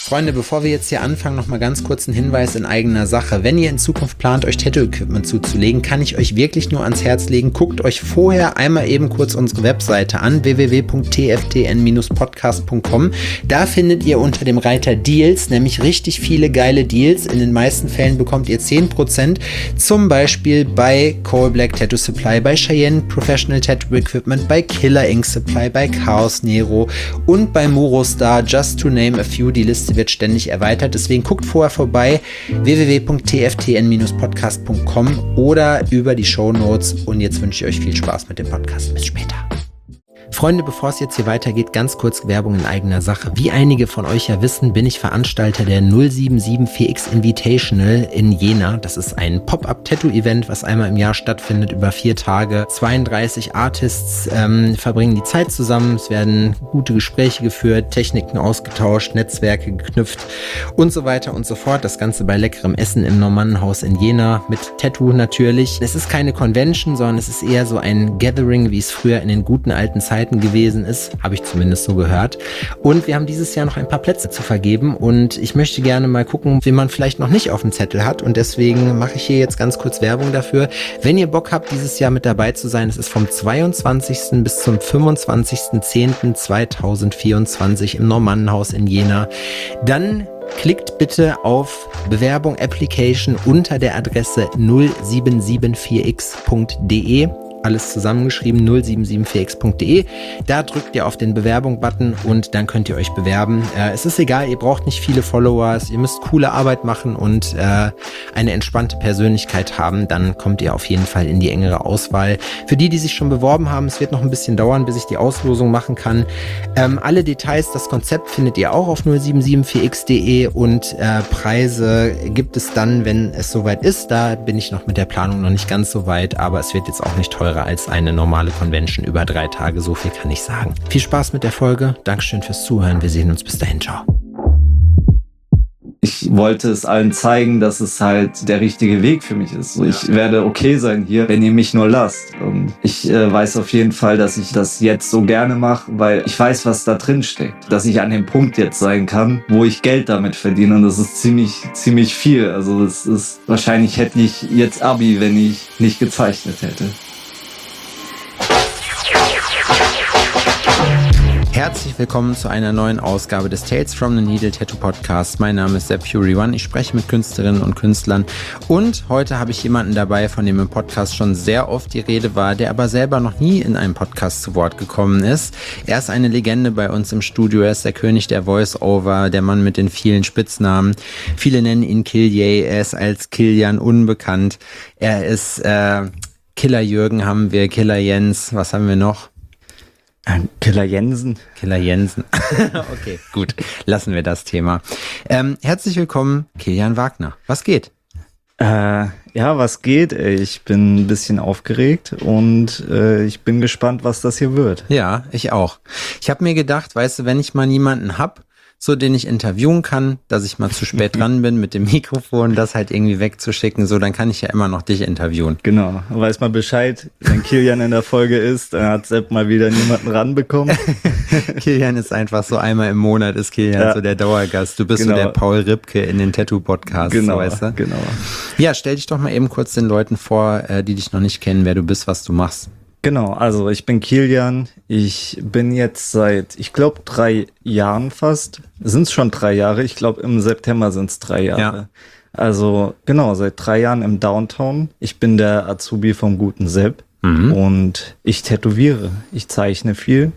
Freunde, bevor wir jetzt hier anfangen, noch mal ganz kurz ein Hinweis in eigener Sache. Wenn ihr in Zukunft plant, euch Tattoo-Equipment zuzulegen, kann ich euch wirklich nur ans Herz legen. Guckt euch vorher einmal eben kurz unsere Webseite an, www.tftn-podcast.com. Da findet ihr unter dem Reiter Deals nämlich richtig viele geile Deals. In den meisten Fällen bekommt ihr 10%, zum Beispiel bei Coal Black Tattoo Supply, bei Cheyenne Professional Tattoo Equipment, bei Killer Ink Supply, bei Chaos Nero und bei Murostar, just to name a few. Die Liste wird ständig erweitert, deswegen guckt vorher vorbei, www.tftn-podcast.com oder über die Shownotes, und jetzt wünsche ich euch viel Spaß mit dem Podcast. Bis später. Freunde, bevor es jetzt hier weitergeht, ganz kurz Werbung in eigener Sache. Wie einige von euch ja wissen, bin ich Veranstalter der 077 Invitational in Jena. Das ist ein Pop-Up-Tattoo-Event, was einmal im Jahr stattfindet, über 4 Tage. 32 Artists verbringen die Zeit zusammen. Es werden gute Gespräche geführt, Techniken ausgetauscht, Netzwerke geknüpft und so weiter und so fort. Das Ganze bei leckerem Essen im Normannenhaus in Jena mit Tattoo natürlich. Es ist keine Convention, sondern es ist eher so ein Gathering, wie es früher in den guten alten Zeiten gewesen ist, habe ich zumindest so gehört. Und wir haben dieses Jahr noch ein paar Plätze zu vergeben und ich möchte gerne mal gucken, wen man vielleicht noch nicht auf dem Zettel hat, und deswegen mache ich hier jetzt ganz kurz Werbung dafür. Wenn ihr Bock habt, dieses Jahr mit dabei zu sein, es ist vom 22. bis zum 25.10.2024 im Normannenhaus in Jena, dann klickt bitte auf Bewerbung Application unter der Adresse 0774x.de. Alles zusammengeschrieben, 0774x.de. Da drückt ihr auf den Bewerbung-Button und dann könnt ihr euch bewerben. Es ist egal, ihr braucht nicht viele Followers, ihr müsst coole Arbeit machen und eine entspannte Persönlichkeit haben. Dann kommt ihr auf jeden Fall in die engere Auswahl. Für die, die sich schon beworben haben, es wird noch ein bisschen dauern, bis ich die Auslosung machen kann. Alle Details, das Konzept findet ihr auch auf 0774x.de und Preise gibt es dann, wenn es soweit ist. Da bin ich noch mit der Planung noch nicht ganz so weit, aber es wird jetzt auch nicht teurer als eine normale Convention über 3 Tage, so viel kann ich sagen. Viel Spaß mit der Folge, Dankeschön fürs Zuhören, wir sehen uns bis dahin, ciao. Ich wollte es allen zeigen, dass es halt der richtige Weg für mich ist. So, ich werde okay sein hier, wenn ihr mich nur lasst. Und ich weiß auf jeden Fall, dass ich das jetzt so gerne mache, weil ich weiß, was da drin steckt. Dass ich an dem Punkt jetzt sein kann, wo ich Geld damit verdiene. Und das ist ziemlich viel. Also es ist, wahrscheinlich hätte ich jetzt Abi, wenn ich nicht gezeichnet hätte. Herzlich willkommen zu einer neuen Ausgabe des Tales from the Needle Tattoo Podcast. Mein Name ist Sepp Fury One. Ich spreche mit Künstlerinnen und Künstlern und heute habe ich jemanden dabei, von dem im Podcast schon sehr oft die Rede war, der aber selber noch nie in einem Podcast zu Wort gekommen ist. Er ist eine Legende bei uns im Studio. Er ist der König der Voice-Over, der Mann mit den vielen Spitznamen. Viele nennen ihn Killier. Er ist als Kilian unbekannt. Er ist Killer Jürgen haben wir, Killer Jens. Was haben wir noch? Killer Jensen. Killer Jensen. Okay, gut. Lassen wir das Thema. Herzlich willkommen, Kilian Wagner. Was geht? Ja, was geht? Ich bin ein bisschen aufgeregt und ich bin gespannt, was das hier wird. Ja, ich auch. Ich habe mir gedacht, weißt du, wenn ich mal niemanden hab, so den ich interviewen kann, dass ich mal zu spät dran bin mit dem Mikrofon, das halt irgendwie wegzuschicken, so, dann kann ich ja immer noch dich interviewen. Genau, weiß mal Bescheid, wenn Kilian in der Folge ist, dann hat Sepp mal wieder niemanden ranbekommen. Kilian ist einfach so, einmal im Monat ist Kilian so der Dauergast. Du bist so der Paul Ripke in den Tattoo-Podcasts, genau, weißt du? Genau. Ja, stell dich doch mal eben kurz den Leuten vor, die dich noch nicht kennen, wer du bist, was du machst. Genau, also ich bin Kilian. Ich bin jetzt seit, ich glaube, 3 Jahren fast. Sind es schon 3 Jahre? Ich glaube, im September sind es 3 Jahre. Ja. Also genau, seit 3 Jahren im Downtown. Ich bin der Azubi vom guten Sepp und ich tätowiere. Ich zeichne viel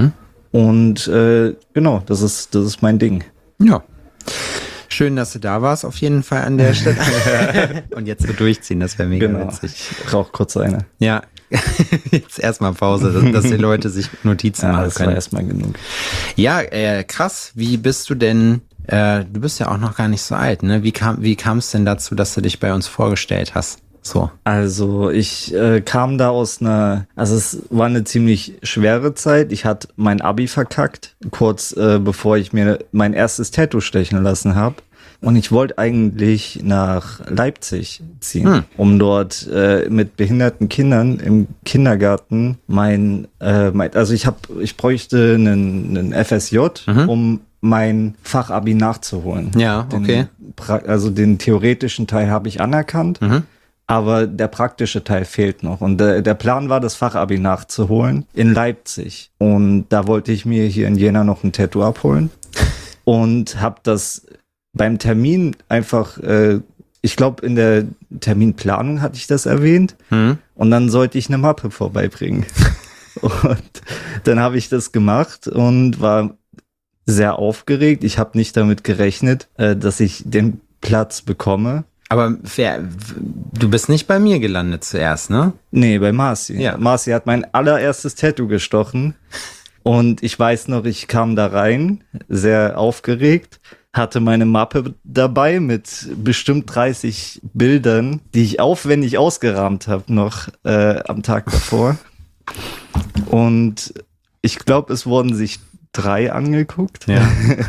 und genau, das ist mein Ding. Ja. Schön, dass du da warst, auf jeden Fall an der Stelle. Und jetzt so durchziehen, das wäre mega witzig. Ich rauche kurz eine. Ja, jetzt erstmal Pause, dass die Leute sich Notizen machen das können. War erstmal genug. Ja, krass. Wie bist du denn, du bist ja auch noch gar nicht so alt, ne? Wie kam es denn dazu, dass du dich bei uns vorgestellt hast? So. Also ich kam da aus also es war eine ziemlich schwere Zeit. Ich hatte mein Abi verkackt, kurz bevor ich mir mein erstes Tattoo stechen lassen habe. Und ich wollte eigentlich nach Leipzig ziehen, um dort mit behinderten Kindern im Kindergarten also ich bräuchte einen FSJ, um mein Fachabi nachzuholen. Ja, okay. Also den theoretischen Teil habe ich anerkannt, aber der praktische Teil fehlt noch. Und der Plan war, das Fachabi nachzuholen in Leipzig. Und da wollte ich mir hier in Jena noch ein Tattoo abholen und habe das beim Termin einfach, ich glaube in der Terminplanung hatte ich das erwähnt, und dann sollte ich eine Mappe vorbeibringen. Und dann habe ich das gemacht und war sehr aufgeregt. Ich habe nicht damit gerechnet, dass ich den Platz bekomme. Aber du bist nicht bei mir gelandet zuerst, ne? Nee, bei Marci. Ja. Marci hat mein allererstes Tattoo gestochen. Und ich weiß noch, ich kam da rein, sehr aufgeregt, hatte meine Mappe dabei mit bestimmt 30 Bildern, die ich aufwendig ausgerahmt habe noch am Tag davor. Und ich glaube, es wurden sich 3 angeguckt. Ja.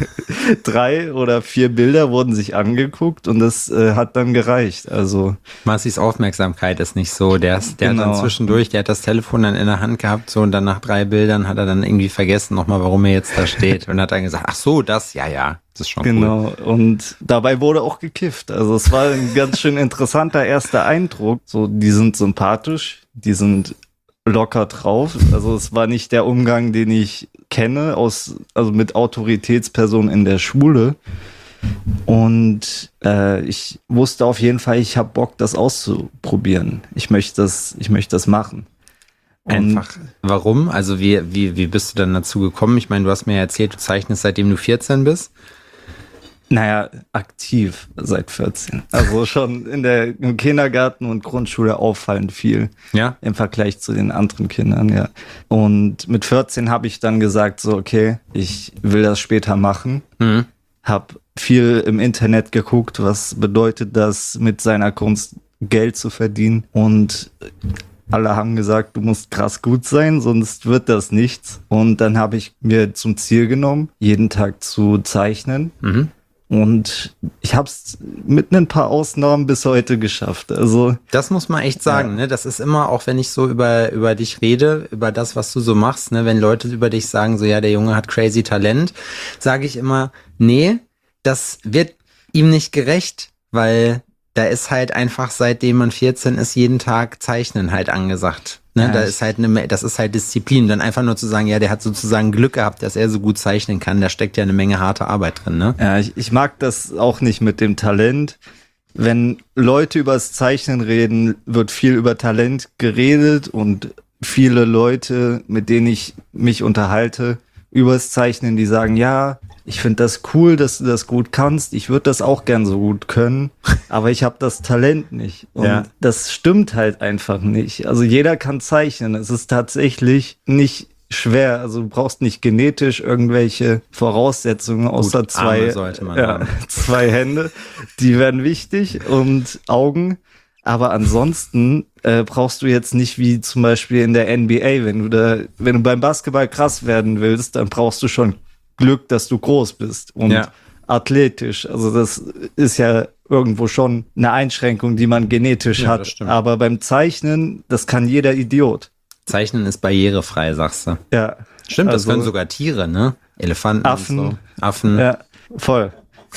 3 oder 4 Bilder wurden sich angeguckt und das hat dann gereicht. Also Marcis Aufmerksamkeit ist nicht so. Der hat dann zwischendurch, der hat das Telefon dann in der Hand gehabt, so, und dann nach 3 Bildern hat er dann irgendwie vergessen nochmal, warum er jetzt da steht, und hat dann gesagt, ach so, das, ja, das ist schon genau. Cool. Und dabei wurde auch gekifft. Also es war ein ganz schön interessanter erster Eindruck. So, die sind sympathisch, die sind locker drauf. Also es war nicht der Umgang, den ich kenne, also mit Autoritätspersonen in der Schule. Und ich wusste auf jeden Fall, ich habe Bock, das auszuprobieren. Ich möchte das machen. Einfach. Warum? Also wie bist du dann dazu gekommen? Ich meine, du hast mir ja erzählt, du zeichnest, seitdem du 14 bist. Naja, aktiv seit 14. Also schon im Kindergarten und Grundschule auffallend viel. Ja. Im Vergleich zu den anderen Kindern, ja. Und mit 14 habe ich dann gesagt, so, okay, ich will das später machen. Hab viel im Internet geguckt, was bedeutet das, mit seiner Kunst Geld zu verdienen. Und alle haben gesagt, du musst krass gut sein, sonst wird das nichts. Und dann habe ich mir zum Ziel genommen, jeden Tag zu zeichnen. Und ich habe es mit ein paar Ausnahmen bis heute geschafft. Also das muss man echt sagen, ne? Das ist immer, auch wenn ich so über dich rede, über das, was du so machst, ne? Wenn Leute über dich sagen, so, ja, der Junge hat crazy Talent, sage ich immer, nee, das wird ihm nicht gerecht, weil da ist halt einfach, seitdem man 14 ist, jeden Tag Zeichnen halt angesagt. Ne? Das ist halt Disziplin. Dann einfach nur zu sagen, ja, der hat sozusagen Glück gehabt, dass er so gut zeichnen kann. Da steckt ja eine Menge harte Arbeit drin, ne? Ja, ich mag das auch nicht mit dem Talent. Wenn Leute übers Zeichnen reden, wird viel über Talent geredet, und viele Leute, mit denen ich mich unterhalte, übers Zeichnen, die sagen, ja, ich finde das cool, dass du das gut kannst. Ich würde das auch gern so gut können, aber ich habe das Talent nicht. Und das stimmt halt einfach nicht. Also jeder kann zeichnen. Es ist tatsächlich nicht schwer. Also du brauchst nicht genetisch irgendwelche Voraussetzungen, außer gut, Arme sollte man haben. 2 Hände. Die werden wichtig, und Augen. Aber ansonsten brauchst du jetzt nicht wie zum Beispiel in der NBA, wenn du beim Basketball krass werden willst, dann brauchst du schon Glück, dass du groß bist und athletisch. Also das ist ja irgendwo schon eine Einschränkung, die man genetisch hat. Aber beim Zeichnen, das kann jeder Idiot. Zeichnen ist barrierefrei, sagst du. Ja. Stimmt, das können sogar Tiere, ne? Elefanten, Affen. Und so. Affen. Ja, voll.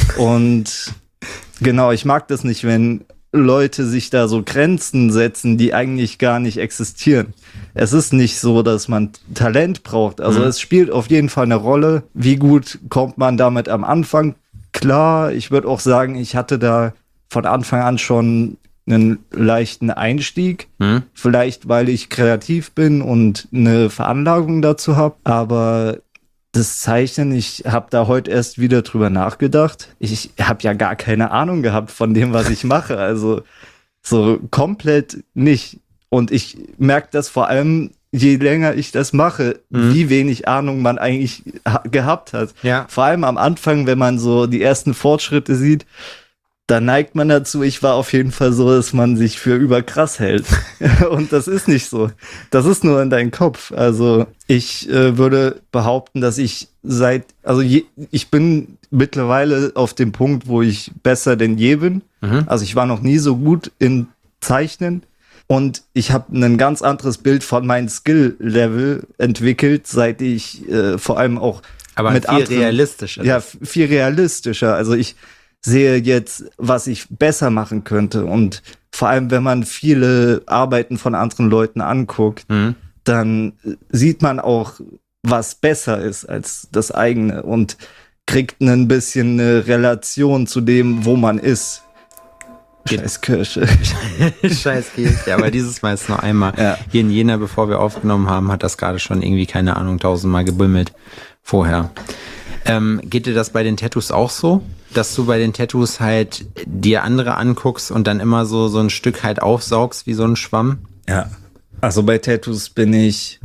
Und genau, ich mag das nicht, wenn Leute sich da so Grenzen setzen, die eigentlich gar nicht existieren. Es ist nicht so, dass man Talent braucht. Also es spielt auf jeden Fall eine Rolle. Wie gut kommt man damit am Anfang? Klar, ich würde auch sagen, ich hatte da von Anfang an schon einen leichten Einstieg. Vielleicht, weil ich kreativ bin und eine Veranlagung dazu habe. Aber das Zeichnen, ich habe da heute erst wieder drüber nachgedacht. Ich habe ja gar keine Ahnung gehabt von dem, was ich mache. Also so komplett nicht. Und ich merke das vor allem, je länger ich das mache, wie wenig Ahnung man eigentlich gehabt hat. Ja. Vor allem am Anfang, wenn man so die ersten Fortschritte sieht, da neigt man dazu, ich war auf jeden Fall so, dass man sich für überkrass hält. Und das ist nicht so. Das ist nur in deinem Kopf. Also ich würde behaupten, dass ich ich bin mittlerweile auf dem Punkt, wo ich besser denn je bin. Also ich war noch nie so gut in Zeichnen. Und ich habe ein ganz anderes Bild von meinem Skill-Level entwickelt, seit ich vor allem auch Aber mit viel realistischer. Ja, viel realistischer. Also ich sehe jetzt, was ich besser machen könnte. Und vor allem, wenn man viele Arbeiten von anderen Leuten anguckt, dann sieht man auch, was besser ist als das eigene und kriegt ein bisschen eine Relation zu dem, wo man ist. Scheiß Kirche. Scheiß Kirche. Aber dieses Mal ist noch einmal. Ja. Hier in Jena, bevor wir aufgenommen haben, hat das gerade schon irgendwie, keine Ahnung, 1000-mal gebimmelt vorher. Geht dir das bei den Tattoos auch so? Dass du bei den Tattoos halt dir andere anguckst und dann immer so ein Stück halt aufsaugst wie so ein Schwamm? Ja. Also bei Tattoos bin ich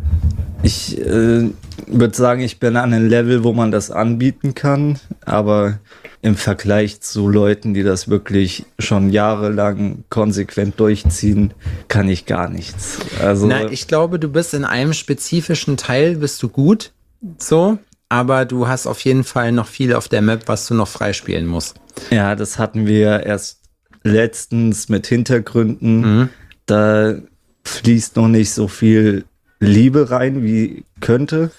würde sagen, ich bin an einem Level, wo man das anbieten kann, aber im Vergleich zu Leuten, die das wirklich schon jahrelang konsequent durchziehen, kann ich gar nichts. Also ich glaube, du bist in einem spezifischen Teil bist du gut, so, aber du hast auf jeden Fall noch viel auf der Map, was du noch freispielen musst. Ja, das hatten wir erst letztens mit Hintergründen. Da fließt noch nicht so viel Liebe rein, wie könnte.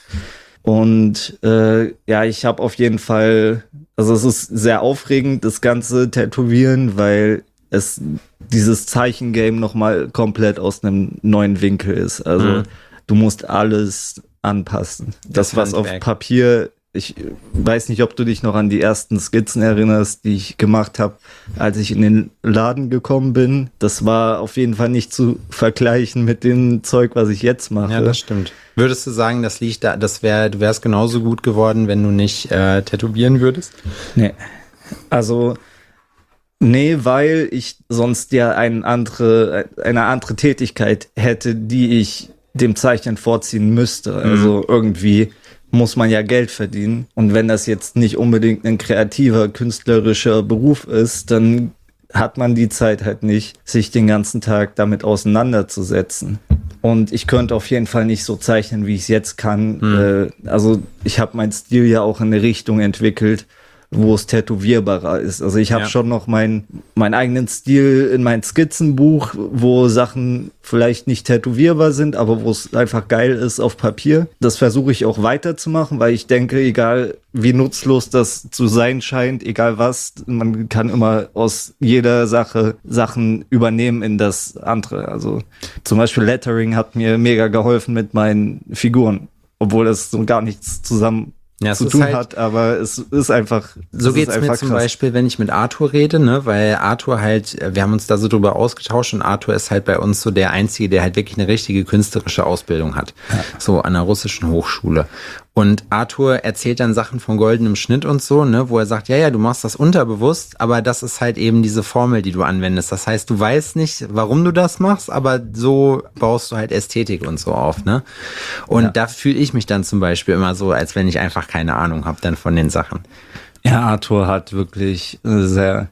Und ich habe auf jeden Fall, also es ist sehr aufregend, das ganze Tätowieren, weil es dieses Zeichengame nochmal komplett aus einem neuen Winkel ist. Also du musst alles anpassen. Das was auf Papier, ich weiß nicht, ob du dich noch an die ersten Skizzen erinnerst, die ich gemacht habe, als ich in den Laden gekommen bin. Das war auf jeden Fall nicht zu vergleichen mit dem Zeug, was ich jetzt mache. Ja, das stimmt. Würdest du sagen, das liegt da, du wärst genauso gut geworden, wenn du nicht tätowieren würdest? Nee. Also, nee, weil ich sonst ja eine andere Tätigkeit hätte, die ich dem Zeichnen vorziehen müsste. Also irgendwie muss man ja Geld verdienen. Und wenn das jetzt nicht unbedingt ein kreativer, künstlerischer Beruf ist, dann hat man die Zeit halt nicht, sich den ganzen Tag damit auseinanderzusetzen. Und ich könnte auf jeden Fall nicht so zeichnen, wie ich es jetzt kann. Also ich habe meinen Stil ja auch in eine Richtung entwickelt, wo es tätowierbarer ist. Also ich habe schon noch meinen eigenen Stil in mein Skizzenbuch, wo Sachen vielleicht nicht tätowierbar sind, aber wo es einfach geil ist auf Papier. Das versuche ich auch weiterzumachen, weil ich denke, egal wie nutzlos das zu sein scheint, egal was, man kann immer aus jeder Sache Sachen übernehmen in das andere. Also zum Beispiel Lettering hat mir mega geholfen mit meinen Figuren, obwohl das so gar nichts zusammen zu tun halt, hat, aber es ist einfach so geht's mir zum Beispiel, wenn ich mit Arthur rede, ne, weil Arthur halt, wir haben uns da so drüber ausgetauscht und Arthur ist halt bei uns so der Einzige, der halt wirklich eine richtige künstlerische Ausbildung hat, so an der russischen Hochschule. Und Arthur erzählt dann Sachen von goldenem Schnitt und so, ne, wo er sagt, ja, du machst das unterbewusst, aber das ist halt eben diese Formel, die du anwendest. Das heißt, du weißt nicht, warum du das machst, aber so baust du halt Ästhetik und so auf, ne? Und da fühle ich mich dann zum Beispiel immer so, als wenn ich einfach keine Ahnung habe dann von den Sachen. Ja, Arthur hat wirklich sehr,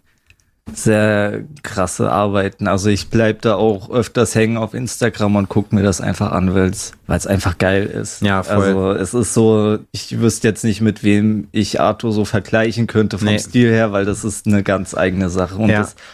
sehr krasse Arbeiten. Also ich bleib da auch öfters hängen auf Instagram und guck mir das einfach an, weil es einfach geil ist. Ja, voll. Also es ist so, ich wüsste jetzt nicht, mit wem ich Arthur so vergleichen könnte vom Stil her, weil das ist eine ganz eigene Sache. Und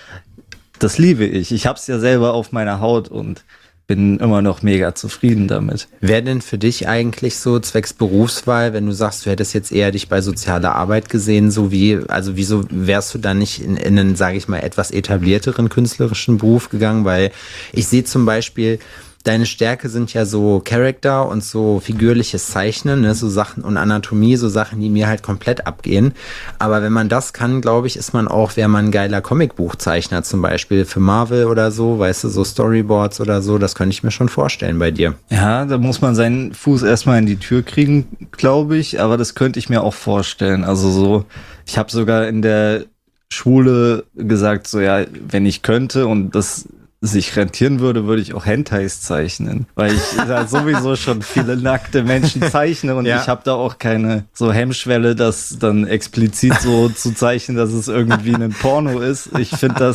das liebe ich. Ich hab's ja selber auf meiner Haut und bin immer noch mega zufrieden damit. Wäre denn für dich eigentlich so zwecks Berufswahl, wenn du sagst, du hättest jetzt eher dich bei sozialer Arbeit gesehen, wieso wärst du dann nicht in einen, sage ich mal, etwas etablierteren künstlerischen Beruf gegangen? Weil ich sehe zum Beispiel, deine Stärke sind ja so Charakter und so figürliches Zeichnen, ne, so Sachen und Anatomie, so Sachen, die mir halt komplett abgehen. Aber wenn man das kann, glaube ich, wäre man ein geiler Comicbuchzeichner zum Beispiel für Marvel oder so, weißt du, so Storyboards oder so, das könnte ich mir schon vorstellen bei dir. Ja, da muss man seinen Fuß erstmal in die Tür kriegen, glaube ich, aber das könnte ich mir auch vorstellen. Also so, ich habe sogar in der Schule gesagt, so ja, wenn ich könnte und das sich rentieren würde ich auch Hentais zeichnen, weil ich da sowieso schon viele nackte Menschen zeichne und ich habe da auch keine so Hemmschwelle, das dann explizit so zu zeichnen, dass es irgendwie ein Porno ist. Ich finde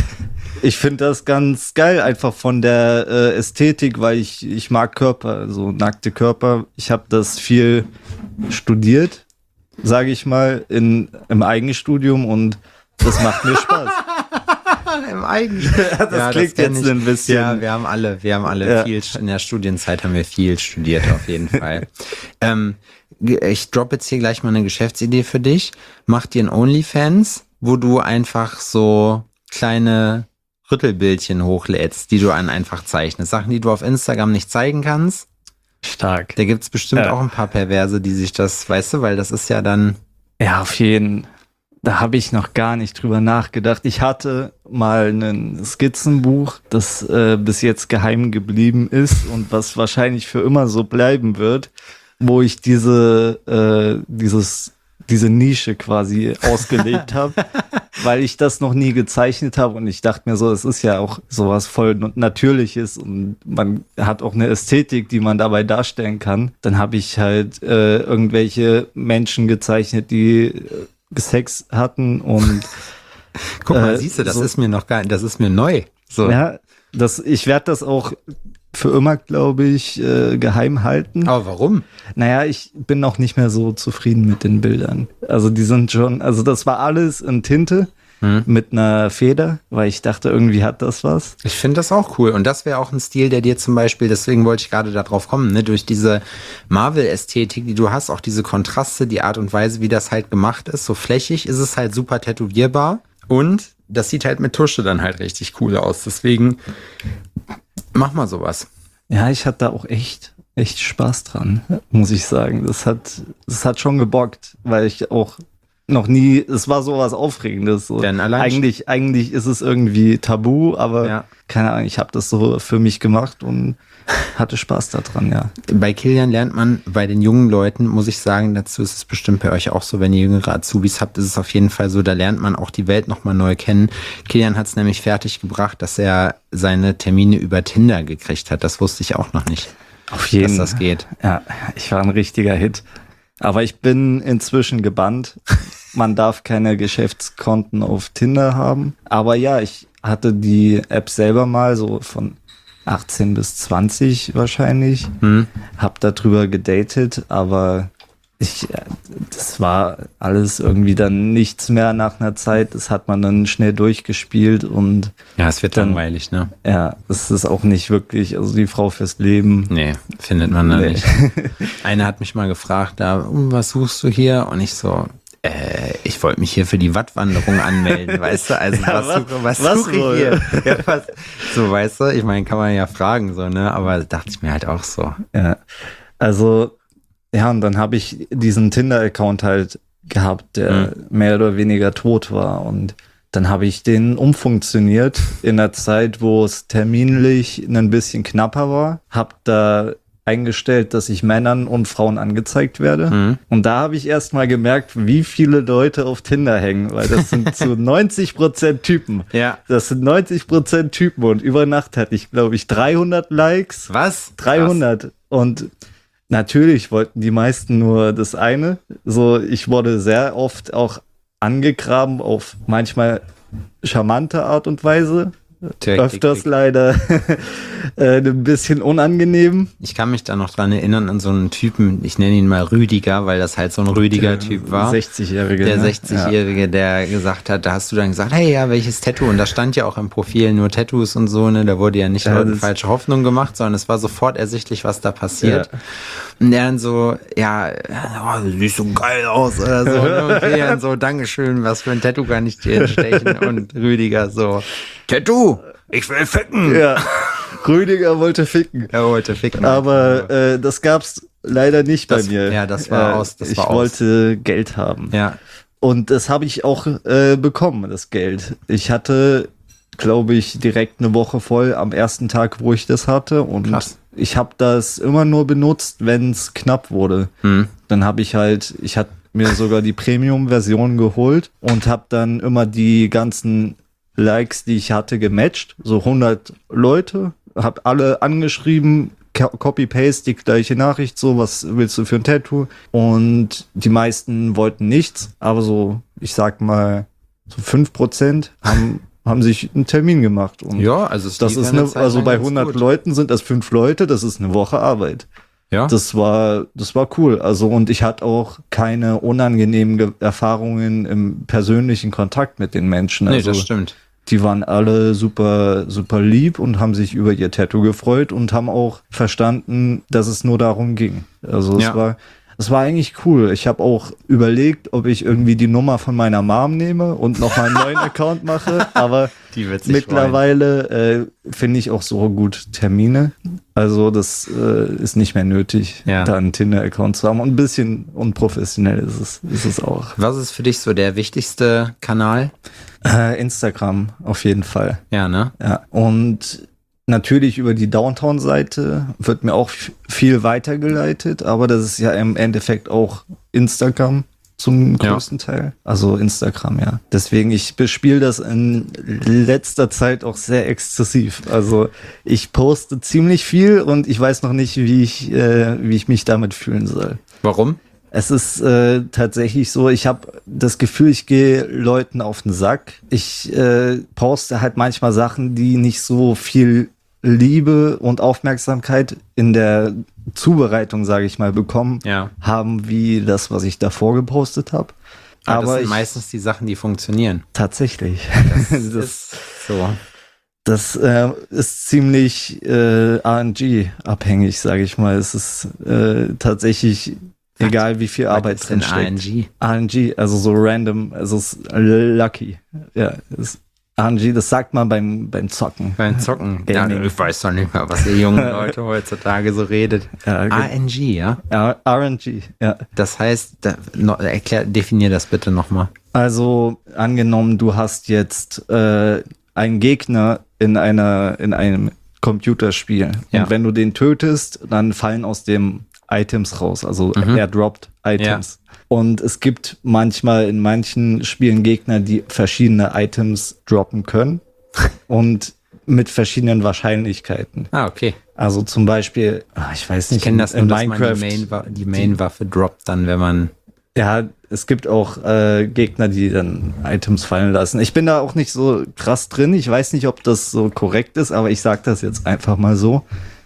das ganz geil, einfach von der Ästhetik, weil ich mag Körper, so nackte Körper. Ich habe das viel studiert, sage ich mal, im Eigenstudium und das macht mir Spaß. Im Eigenstudium. Das klingt jetzt ein bisschen. Ja, wir haben alle viel, in der Studienzeit haben wir viel studiert, auf jeden Fall. ich droppe jetzt hier gleich mal eine Geschäftsidee für dich. Mach dir ein OnlyFans, wo du einfach so kleine Rüttelbildchen hochlädst, die du einfach zeichnest. Sachen, die du auf Instagram nicht zeigen kannst. Stark. Da gibt's bestimmt auch ein paar Perverse, die sich das, weißt du, weil das ist ja dann... Ja, auf jeden. Da habe ich noch gar nicht drüber nachgedacht. Ich hatte mal ein Skizzenbuch, das bis jetzt geheim geblieben ist und was wahrscheinlich für immer so bleiben wird, wo ich diese Nische quasi ausgelebt habe, weil ich das noch nie gezeichnet habe und ich dachte mir so, es ist ja auch sowas voll Natürliches und man hat auch eine Ästhetik, die man dabei darstellen kann. Dann habe ich halt irgendwelche Menschen gezeichnet, die Sex hatten und guck mal, siehst du, das ist mir neu. So. Ja, ich werde das auch für immer, glaube ich, geheim halten. Aber warum? Naja, ich bin noch nicht mehr so zufrieden mit den Bildern. Also die sind schon, also das war alles in Tinte mit einer Feder, weil ich dachte, irgendwie hat das was. Ich finde das auch cool. Und das wäre auch ein Stil, der dir zum Beispiel, deswegen wollte ich gerade da drauf kommen, ne, durch diese Marvel-Ästhetik, die du hast, auch diese Kontraste, die Art und Weise, wie das halt gemacht ist, so flächig ist es halt super tätowierbar. Und das sieht halt mit Tusche dann halt richtig cool aus. Deswegen mach mal sowas. Ja, ich hatte da auch echt Spaß dran, muss ich sagen. Das hat schon gebockt, weil ich auch noch nie, es war sowas Aufregendes. So. Eigentlich ist es irgendwie tabu, aber keine Ahnung, ich habe das so für mich gemacht und hatte Spaß daran, ja. Bei Kilian lernt man, bei den jungen Leuten, muss ich sagen, dazu ist es bestimmt bei euch auch so, wenn ihr jüngere Azubis habt, ist es auf jeden Fall so, da lernt man auch die Welt nochmal neu kennen. Kilian hat es nämlich fertig gebracht, dass er seine Termine über Tinder gekriegt hat. Das wusste ich auch noch nicht, auf jeden, dass das geht. Ja, ich war ein richtiger Hit. Aber ich bin inzwischen gebannt. Man darf keine Geschäftskonten auf Tinder haben. Aber ja, ich hatte die App selber mal so von 18 bis 20 wahrscheinlich. Hab darüber gedatet, aber das war alles irgendwie dann nichts mehr nach einer Zeit. Das hat man dann schnell durchgespielt und ja, es wird dann langweilig, ne? Ja, es ist auch nicht wirklich, also die Frau fürs Leben. Nee, findet man da nicht. Eine hat mich mal gefragt, was suchst du hier? Und ich so, ich wollte mich hier für die Wattwanderung anmelden, weißt du? Also ja, was suche ich hier? Ja, so, weißt du? Ich meine, kann man ja fragen, so, ne? Aber dachte ich mir halt auch so. Ja, also ja, und dann habe ich diesen Tinder-Account halt gehabt, der mehr oder weniger tot war. Und dann habe ich den umfunktioniert in der Zeit, wo es terminlich ein bisschen knapper war. Hab da eingestellt, dass ich Männern und Frauen angezeigt werde. Und da habe ich erst mal gemerkt, wie viele Leute auf Tinder hängen, weil das sind zu 90% Typen. Ja. Das sind 90% Typen und über Nacht hatte ich, glaube ich, 300 Likes. Was? 300. Krass. Und natürlich wollten die meisten nur das eine. So, ich wurde sehr oft auch angegraben auf manchmal charmante Art und Weise. Öfters leider ein bisschen unangenehm. Ich kann mich da noch dran erinnern an so einen Typen, ich nenne ihn mal Rüdiger, weil das halt so ein Rüdiger-Typ war. 60-Jährige. Der 60-Jährige, der gesagt hat, da hast du dann gesagt, hey, ja, welches Tattoo? Und da stand ja auch im Profil nur Tattoos und so, ne? Da wurde ja nicht falsche Hoffnung gemacht, sondern es war sofort ersichtlich, was da passiert. Ja. Und der dann so, du siehst so geil aus oder so. Und dann so, Dankeschön, was für ein Tattoo kann ich dir stechen? Und Rüdiger so, Tattoo, ich will ficken. Ja, Rüdiger wollte ficken. Er wollte ficken. Aber das gab's leider nicht bei mir. Ja, das war aus. Ich wollte Geld haben. Ja. Und das habe ich auch bekommen, das Geld. Ich hatte, glaube ich, direkt eine Woche voll am ersten Tag, wo ich das hatte. Und krass. Ich habe das immer nur benutzt, wenn es knapp wurde. Dann habe ich hatte mir sogar die Premium-Version geholt und habe dann immer die ganzen Likes, die ich hatte, gematcht. So 100 Leute, hab alle angeschrieben, Copy-Paste, die gleiche Nachricht, so, was willst du für ein Tattoo? Und die meisten wollten nichts, aber so, ich sag mal, so 5% haben sich einen Termin gemacht. Und ja, also das ist also bei 100 Leuten sind das 5 Leute, das ist eine Woche Arbeit. Ja. Das war cool. Also, und ich hatte auch keine unangenehmen Erfahrungen im persönlichen Kontakt mit den Menschen. Also, das stimmt. Die waren alle super, super lieb und haben sich über ihr Tattoo gefreut und haben auch verstanden, dass es nur darum ging. Also es war es war eigentlich cool. Ich habe auch überlegt, ob ich irgendwie die Nummer von meiner Mom nehme und noch mal einen neuen Account mache, aber Die wird sich mittlerweile finde ich auch so gut Termine. Also das ist nicht mehr nötig, da einen Tinder-Account zu haben. Und ein bisschen unprofessionell ist es auch. Was ist für dich so der wichtigste Kanal? Instagram auf jeden Fall. Ja, ne? Ja. Und natürlich über die Downtown-Seite wird mir auch viel weitergeleitet, aber das ist ja im Endeffekt auch Instagram zum größten Teil. Also Instagram, ja. Deswegen, ich bespiele das in letzter Zeit auch sehr exzessiv. Also ich poste ziemlich viel und ich weiß noch nicht, wie ich mich damit fühlen soll. Warum? Es ist tatsächlich so, ich habe das Gefühl, ich gehe Leuten auf den Sack. Ich poste halt manchmal Sachen, die nicht so viel Liebe und Aufmerksamkeit in der Zubereitung, sage ich mal, bekommen haben, wie das, was ich davor gepostet habe. Aber das sind meistens die Sachen, die funktionieren. Tatsächlich. Das ist so. Das ist ziemlich RNG-abhängig, sage ich mal. Es ist tatsächlich egal, wie viel Arbeit drin steckt. RNG, also so random, also es ist lucky. Ja, RNG, das sagt man beim Zocken. Beim Zocken. Ja, ich weiß doch nicht mehr, was ihr jungen Leute heutzutage so redet. Ja, RNG, ja? RNG, ja. Das heißt, definier das bitte nochmal. Also, angenommen, du hast jetzt einen Gegner in einem Computerspiel. Und wenn du den tötest, dann fallen aus dem Items raus. Also er droppt Items. Ja. Und es gibt manchmal in manchen Spielen Gegner, die verschiedene Items droppen können und mit verschiedenen Wahrscheinlichkeiten. Ah, okay. Also zum Beispiel, ich weiß nicht, ich kenne das nur, dass man die Main-Waffe droppt dann, wenn man... Ja, es gibt auch Gegner, die dann Items fallen lassen. Ich bin da auch nicht so krass drin. Ich weiß nicht, ob das so korrekt ist, aber ich sag das jetzt einfach mal so.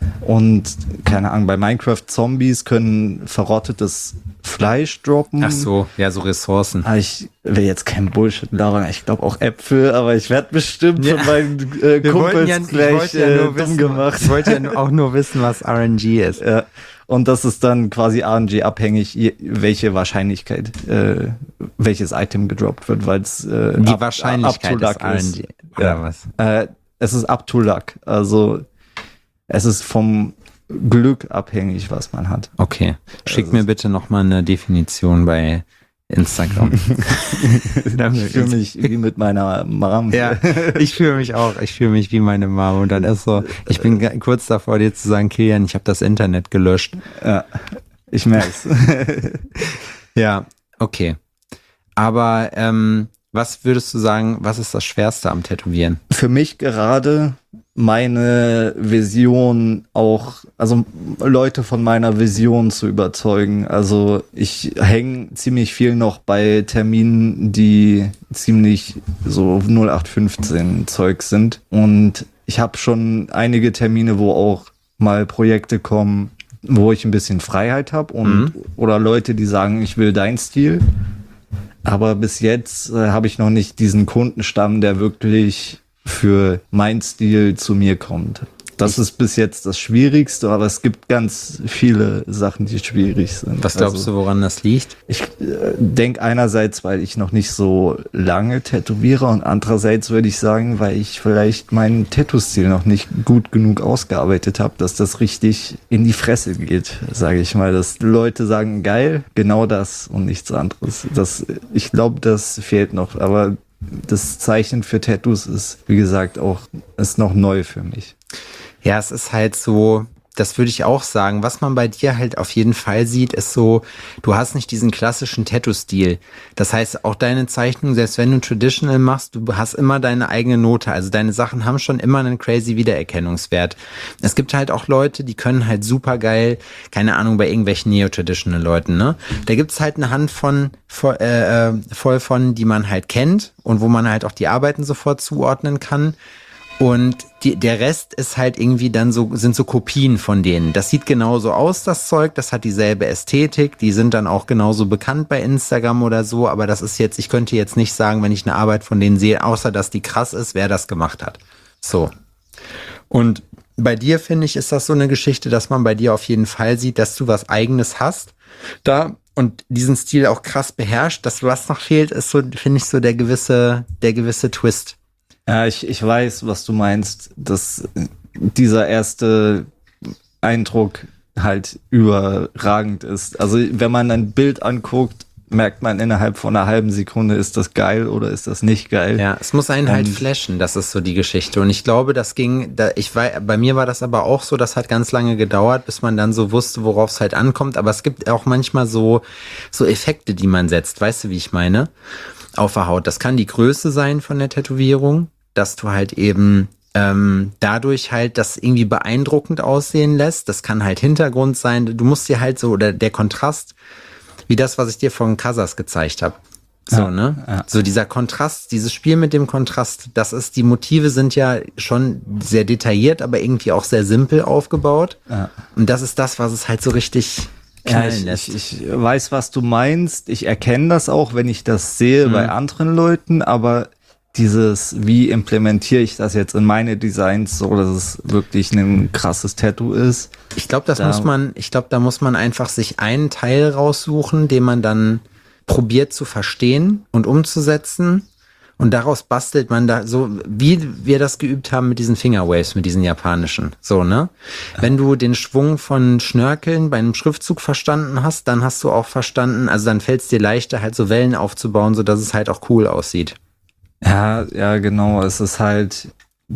Und keine Ahnung, bei Minecraft Zombies können verrottetes Fleisch droppen. Ach so, ja, so Ressourcen. Ich will jetzt kein Bullshit labern. Ich glaube auch Äpfel, aber ich werde bestimmt von meinen Kumpels gleich dumm gemacht. Ich wollte ja auch nur wissen, was RNG ist. Ja. Und das ist dann quasi RNG-abhängig, welche Wahrscheinlichkeit welches Item gedroppt wird, weil es die Wahrscheinlichkeit ist RNG. Oder was? Es ist up to luck. Also es ist vom Glück abhängig, was man hat. Okay. Schick mir bitte nochmal eine Definition bei Instagram. Ich fühle mich wie mit meiner Mom. Ja, ich fühle mich auch. Ich fühle mich wie meine Mom. Und dann ist so, ich bin kurz davor, dir zu sagen, Kilian, ich habe das Internet gelöscht. Ja, ich merk's. Ja, okay. Aber was würdest du sagen, was ist das Schwerste am Tätowieren? Für mich gerade meine Vision auch, also Leute von meiner Vision zu überzeugen. Also ich hänge ziemlich viel noch bei Terminen, die ziemlich so 0815 Zeug sind. Und ich habe schon einige Termine, wo auch mal Projekte kommen, wo ich ein bisschen Freiheit habe und oder Leute, die sagen, ich will deinen Stil. Aber bis jetzt habe ich noch nicht diesen Kundenstamm, der wirklich für mein Stil zu mir kommt. Das ist bis jetzt das Schwierigste, aber es gibt ganz viele Sachen, die schwierig sind. Was glaubst du, woran das liegt? Ich denke einerseits, weil ich noch nicht so lange tätowiere und andererseits würde ich sagen, weil ich vielleicht meinen Tattoo-Stil noch nicht gut genug ausgearbeitet habe, dass das richtig in die Fresse geht, sage ich mal. Dass Leute sagen, geil, genau das und nichts anderes. Ich glaube, das fehlt noch, aber das Zeichnen für Tattoos ist, wie gesagt, ist noch neu für mich. Ja, es ist halt so, das würde ich auch sagen. Was man bei dir halt auf jeden Fall sieht, ist so, du hast nicht diesen klassischen Tattoo-Stil. Das heißt, auch deine Zeichnung, selbst wenn du Traditional machst, du hast immer deine eigene Note. Also deine Sachen haben schon immer einen crazy Wiedererkennungswert. Es gibt halt auch Leute, die können halt super geil, keine Ahnung, bei irgendwelchen Neo-Traditional Leuten, ne? Da gibt's halt eine Hand voll von, die man halt kennt und wo man halt auch die Arbeiten sofort zuordnen kann. Und der Rest ist halt irgendwie dann sind so Kopien von denen. Das sieht genauso aus, das Zeug, das hat dieselbe Ästhetik, die sind dann auch genauso bekannt bei Instagram oder so, aber das ist jetzt, ich könnte jetzt nicht sagen, wenn ich eine Arbeit von denen sehe, außer dass die krass ist, wer das gemacht hat. So. Und bei dir, finde ich, ist das so eine Geschichte, dass man bei dir auf jeden Fall sieht, dass du was Eigenes hast da und diesen Stil auch krass beherrscht. Das, was noch fehlt, ist so, finde ich, so der gewisse Twist. Ja, ich weiß, was du meinst, dass dieser erste Eindruck halt überragend ist. Also wenn man ein Bild anguckt, merkt man innerhalb von einer halben Sekunde, ist das geil oder ist das nicht geil. Ja, es muss einen halt flashen, das ist so die Geschichte. Und ich glaube, bei mir war das aber auch so, das hat ganz lange gedauert, bis man dann so wusste, worauf es halt ankommt. Aber es gibt auch manchmal so Effekte, die man setzt, weißt du, wie ich meine? Auf der Haut. Das kann die Größe sein von der Tätowierung, dass du halt eben dadurch halt das irgendwie beeindruckend aussehen lässt. Das kann halt Hintergrund sein. Du musst dir halt so, oder der Kontrast, wie das, was ich dir von Casas gezeigt habe. So, Ja, ne? ja. So dieser Kontrast, dieses Spiel mit dem Kontrast, die Motive sind ja schon sehr detailliert, aber irgendwie auch sehr simpel aufgebaut. Ja. Und das ist das, was es halt so richtig knallen lässt. Ich weiß, was du meinst. Ich erkenne das auch, wenn ich das sehe bei anderen Leuten, aber wie implementiere ich das jetzt in meine Designs, so dass es wirklich ein krasses Tattoo ist? Ich glaube, da muss man einfach sich einen Teil raussuchen, den man dann probiert zu verstehen und umzusetzen. Und daraus bastelt man da so, wie wir das geübt haben mit diesen Fingerwaves, mit diesen japanischen. So, ne? Ja. Wenn du den Schwung von Schnörkeln bei einem Schriftzug verstanden hast, dann hast du auch verstanden, also dann fällt es dir leichter, halt so Wellen aufzubauen, sodass es halt auch cool aussieht. Ja, genau. Es ist halt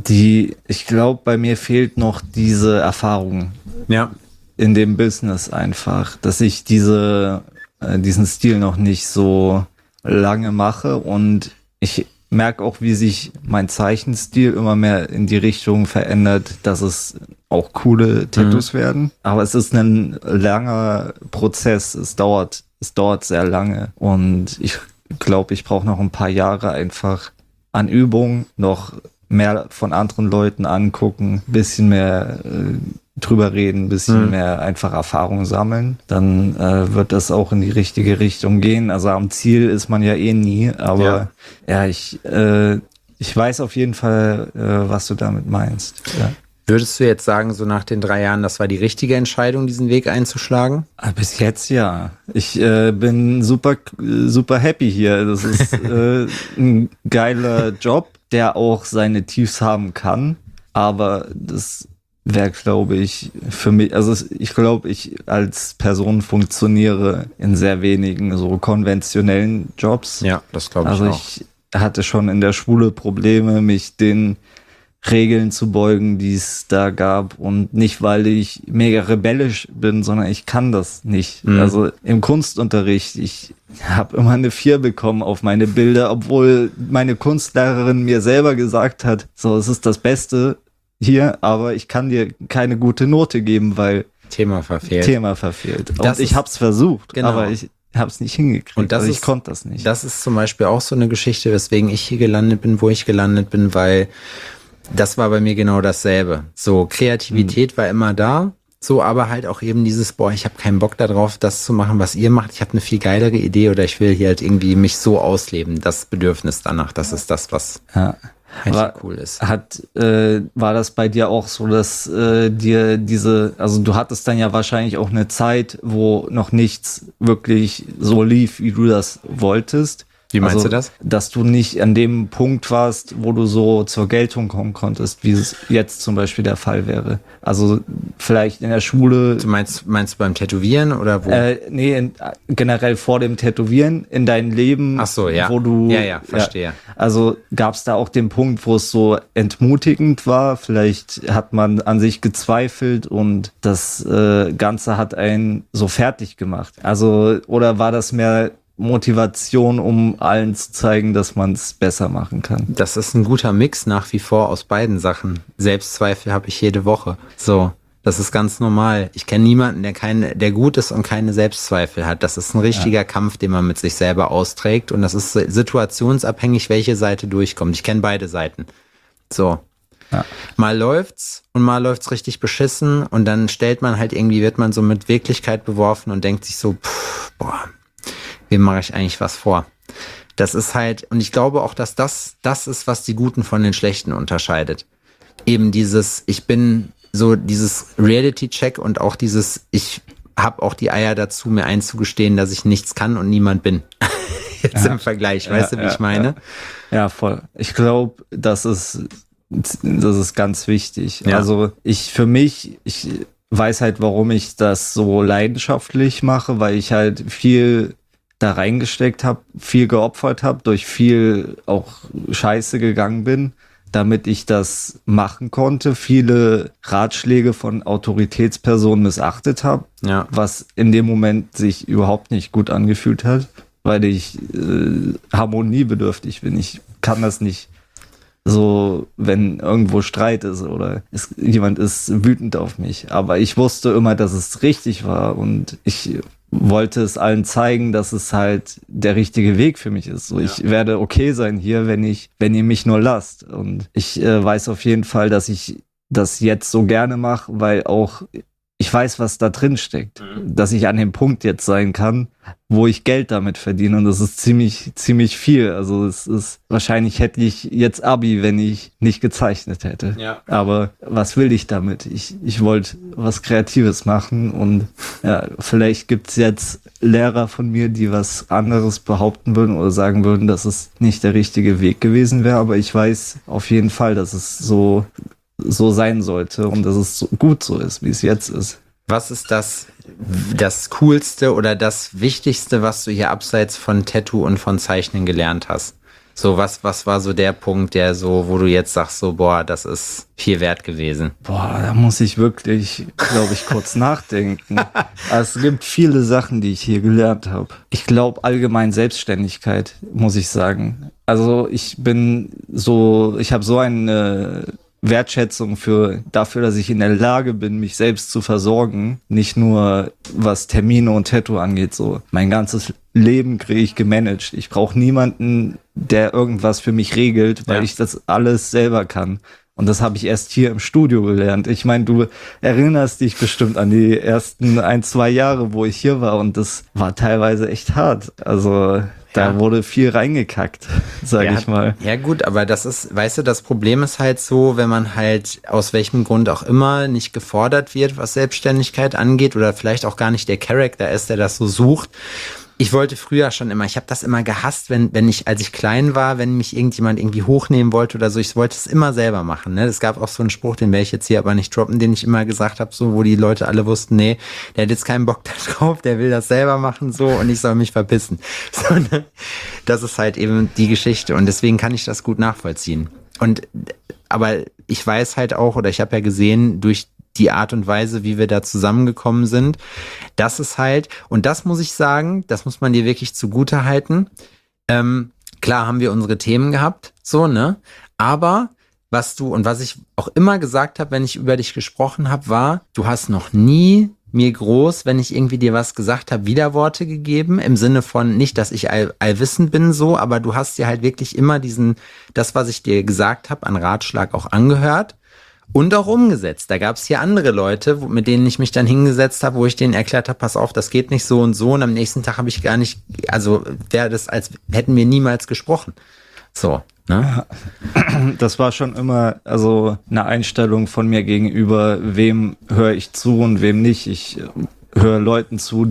ich glaube, bei mir fehlt noch diese Erfahrung. Ja. In dem Business einfach, dass ich diesen Stil noch nicht so lange mache und ich merke auch, wie sich mein Zeichenstil immer mehr in die Richtung verändert, dass es auch coole Tattoos werden. Aber es ist ein langer Prozess. Es dauert sehr lange und ich glaube, ich brauche noch ein paar Jahre einfach an Übung, noch mehr von anderen Leuten angucken, bisschen mehr drüber reden, bisschen mehr einfach Erfahrung sammeln. Dann wird das auch in die richtige Richtung gehen. Also am Ziel ist man ja eh nie, aber ich weiß auf jeden Fall, was du damit meinst. Ja. Würdest du jetzt sagen, so nach den 3 Jahren, das war die richtige Entscheidung, diesen Weg einzuschlagen? Bis jetzt ja. Ich bin super, super happy hier. Das ist ein geiler Job, der auch seine Tiefs haben kann. Aber das wäre, glaube ich, für mich, also ich glaube, ich als Person funktioniere in sehr wenigen so konventionellen Jobs. Ja, das glaube ich auch. Also ich hatte schon in der Schule Probleme, mich den Regeln zu beugen, die es da gab, und nicht, weil ich mega rebellisch bin, sondern ich kann das nicht. Also im Kunstunterricht, ich habe immer eine 4 bekommen auf meine Bilder, obwohl meine Kunstlehrerin mir selber gesagt hat, so, es ist das Beste hier, aber ich kann dir keine gute Note geben, weil Thema verfehlt. Und ich habe es versucht, aber ich habe es nicht hingekriegt. Und ich konnte das nicht. Das ist zum Beispiel auch so eine Geschichte, weswegen ich hier gelandet bin, wo ich gelandet bin, weil das war bei mir genau dasselbe. So, Kreativität war immer da, so, aber halt auch eben dieses, ich habe keinen Bock darauf, das zu machen, was ihr macht. Ich habe eine viel geilere Idee oder ich will hier halt irgendwie mich so ausleben. Das Bedürfnis danach, das ist das, was halt cool ist. War das bei dir auch so, dass dir also du hattest dann ja wahrscheinlich auch eine Zeit, wo noch nichts wirklich so lief, wie du das wolltest. Wie meinst du das? Dass du nicht an dem Punkt warst, wo du so zur Geltung kommen konntest, wie es jetzt zum Beispiel der Fall wäre. Also vielleicht in der Schule. Du meinst du beim Tätowieren oder wo? Nee, generell vor dem Tätowieren in deinem Leben. Ach so, ja. Wo du, ja, verstehe. Ja, also gab es da auch den Punkt, wo es so entmutigend war? Vielleicht hat man an sich gezweifelt und das Ganze hat einen so fertig gemacht. Also, oder war das mehr Motivation, um allen zu zeigen, dass man es besser machen kann? Das ist ein guter Mix nach wie vor aus beiden Sachen. Selbstzweifel habe ich jede Woche. So, das ist ganz normal. Ich kenne niemanden, der gut ist und keine Selbstzweifel hat. Das ist ein richtiger Kampf, den man mit sich selber austrägt, und das ist situationsabhängig, welche Seite durchkommt. Ich kenne beide Seiten. So. Ja. Mal läuft's und mal läuft's richtig beschissen, und dann wird man so mit Wirklichkeit beworfen und denkt sich so, wem mache ich eigentlich was vor? Das ist halt, und ich glaube auch, dass das ist, was die Guten von den Schlechten unterscheidet. Eben dieses, ich bin so dieses Reality-Check und auch dieses, ich habe auch die Eier dazu, mir einzugestehen, dass ich nichts kann und niemand bin. Jetzt im Vergleich, weißt du, wie ich meine? Ja, voll. Ich glaube, das ist ganz wichtig. Ja. Also ich weiß halt, warum ich das so leidenschaftlich mache, weil ich halt viel da reingesteckt habe, viel geopfert habe, durch viel auch Scheiße gegangen bin, damit ich das machen konnte, viele Ratschläge von Autoritätspersonen missachtet habe, was in dem Moment sich überhaupt nicht gut angefühlt hat, weil ich harmoniebedürftig bin. Ich kann das nicht so, wenn irgendwo Streit ist oder jemand ist wütend auf mich. Aber ich wusste immer, dass es richtig war und ich wollte es allen zeigen, dass es halt der richtige Weg für mich ist. So, ich werde okay sein hier, wenn ihr mich nur lasst. Und ich weiß auf jeden Fall, dass ich das jetzt so gerne mache, weil auch ich weiß, was da drin steckt. Dass ich an dem Punkt jetzt sein kann, wo ich Geld damit verdiene. Und das ist ziemlich viel. Also wahrscheinlich hätte ich jetzt Abi, wenn ich nicht gezeichnet hätte. Ja. Aber was will ich damit? Ich wollte was Kreatives machen und ja, vielleicht gibt's jetzt Lehrer von mir, die was anderes behaupten würden oder sagen würden, dass es nicht der richtige Weg gewesen wäre. Aber ich weiß auf jeden Fall, dass es so sein sollte und dass es gut so ist, wie es jetzt ist. Was ist das Coolste oder das Wichtigste, was du hier abseits von Tattoo und von Zeichnen gelernt hast? So, was war so der Punkt, der so, wo du jetzt sagst, so, boah, das ist viel wert gewesen? Boah, da muss ich wirklich, glaube ich, kurz nachdenken. Es gibt viele Sachen, die ich hier gelernt habe. Ich glaube allgemein Selbstständigkeit, muss ich sagen. Also ich habe so eine Wertschätzung dafür, dass ich in der Lage bin, mich selbst zu versorgen. Nicht nur was Termine und Tattoo angeht, so. Mein ganzes Leben kriege ich gemanagt. Ich brauche niemanden, der irgendwas für mich regelt, weil ich das alles selber kann. Und das habe ich erst hier im Studio gelernt. Ich meine, du erinnerst dich bestimmt an die ersten 1-2 Jahre, wo ich hier war. Und das war teilweise echt hart. Also da wurde viel reingekackt, sage ich mal. Ja gut, aber das ist, weißt du, das Problem ist halt so, wenn man halt aus welchem Grund auch immer nicht gefordert wird, was Selbstständigkeit angeht oder vielleicht auch gar nicht der Charakter ist, der das so sucht. Ich wollte früher schon immer, ich habe das immer gehasst, als ich klein war, wenn mich irgendjemand irgendwie hochnehmen wollte oder so, ich wollte es immer selber machen. Ne? Es gab auch so einen Spruch, den werde ich jetzt hier aber nicht droppen, den ich immer gesagt habe, so, wo die Leute alle wussten, nee, der hat jetzt keinen Bock da drauf, der will das selber machen, so, und ich soll mich verpissen. So, ne? Das ist halt eben die Geschichte und deswegen kann ich das gut nachvollziehen. Aber ich weiß halt auch, oder ich habe ja gesehen, durch die Art und Weise, wie wir da zusammengekommen sind, das ist halt, und das muss ich sagen, das muss man dir wirklich zugute halten. Klar haben wir unsere Themen gehabt, so, ne? Aber was ich auch immer gesagt habe, wenn ich über dich gesprochen habe, war, du hast noch nie mir groß, wenn ich irgendwie dir was gesagt habe, Widerworte gegeben, im Sinne von nicht, dass ich allwissend bin, so, aber du hast dir halt wirklich immer das, was ich dir gesagt habe, an Ratschlag auch angehört. Und auch umgesetzt. Da gab es hier andere Leute, mit denen ich mich dann hingesetzt habe, wo ich denen erklärt habe, pass auf, das geht nicht so und so. Und am nächsten Tag habe ich gar nicht, also wäre das, als hätten wir niemals gesprochen. So, ne? Das war schon immer also eine Einstellung von mir gegenüber, wem höre ich zu und wem nicht. Ich höre Leuten zu,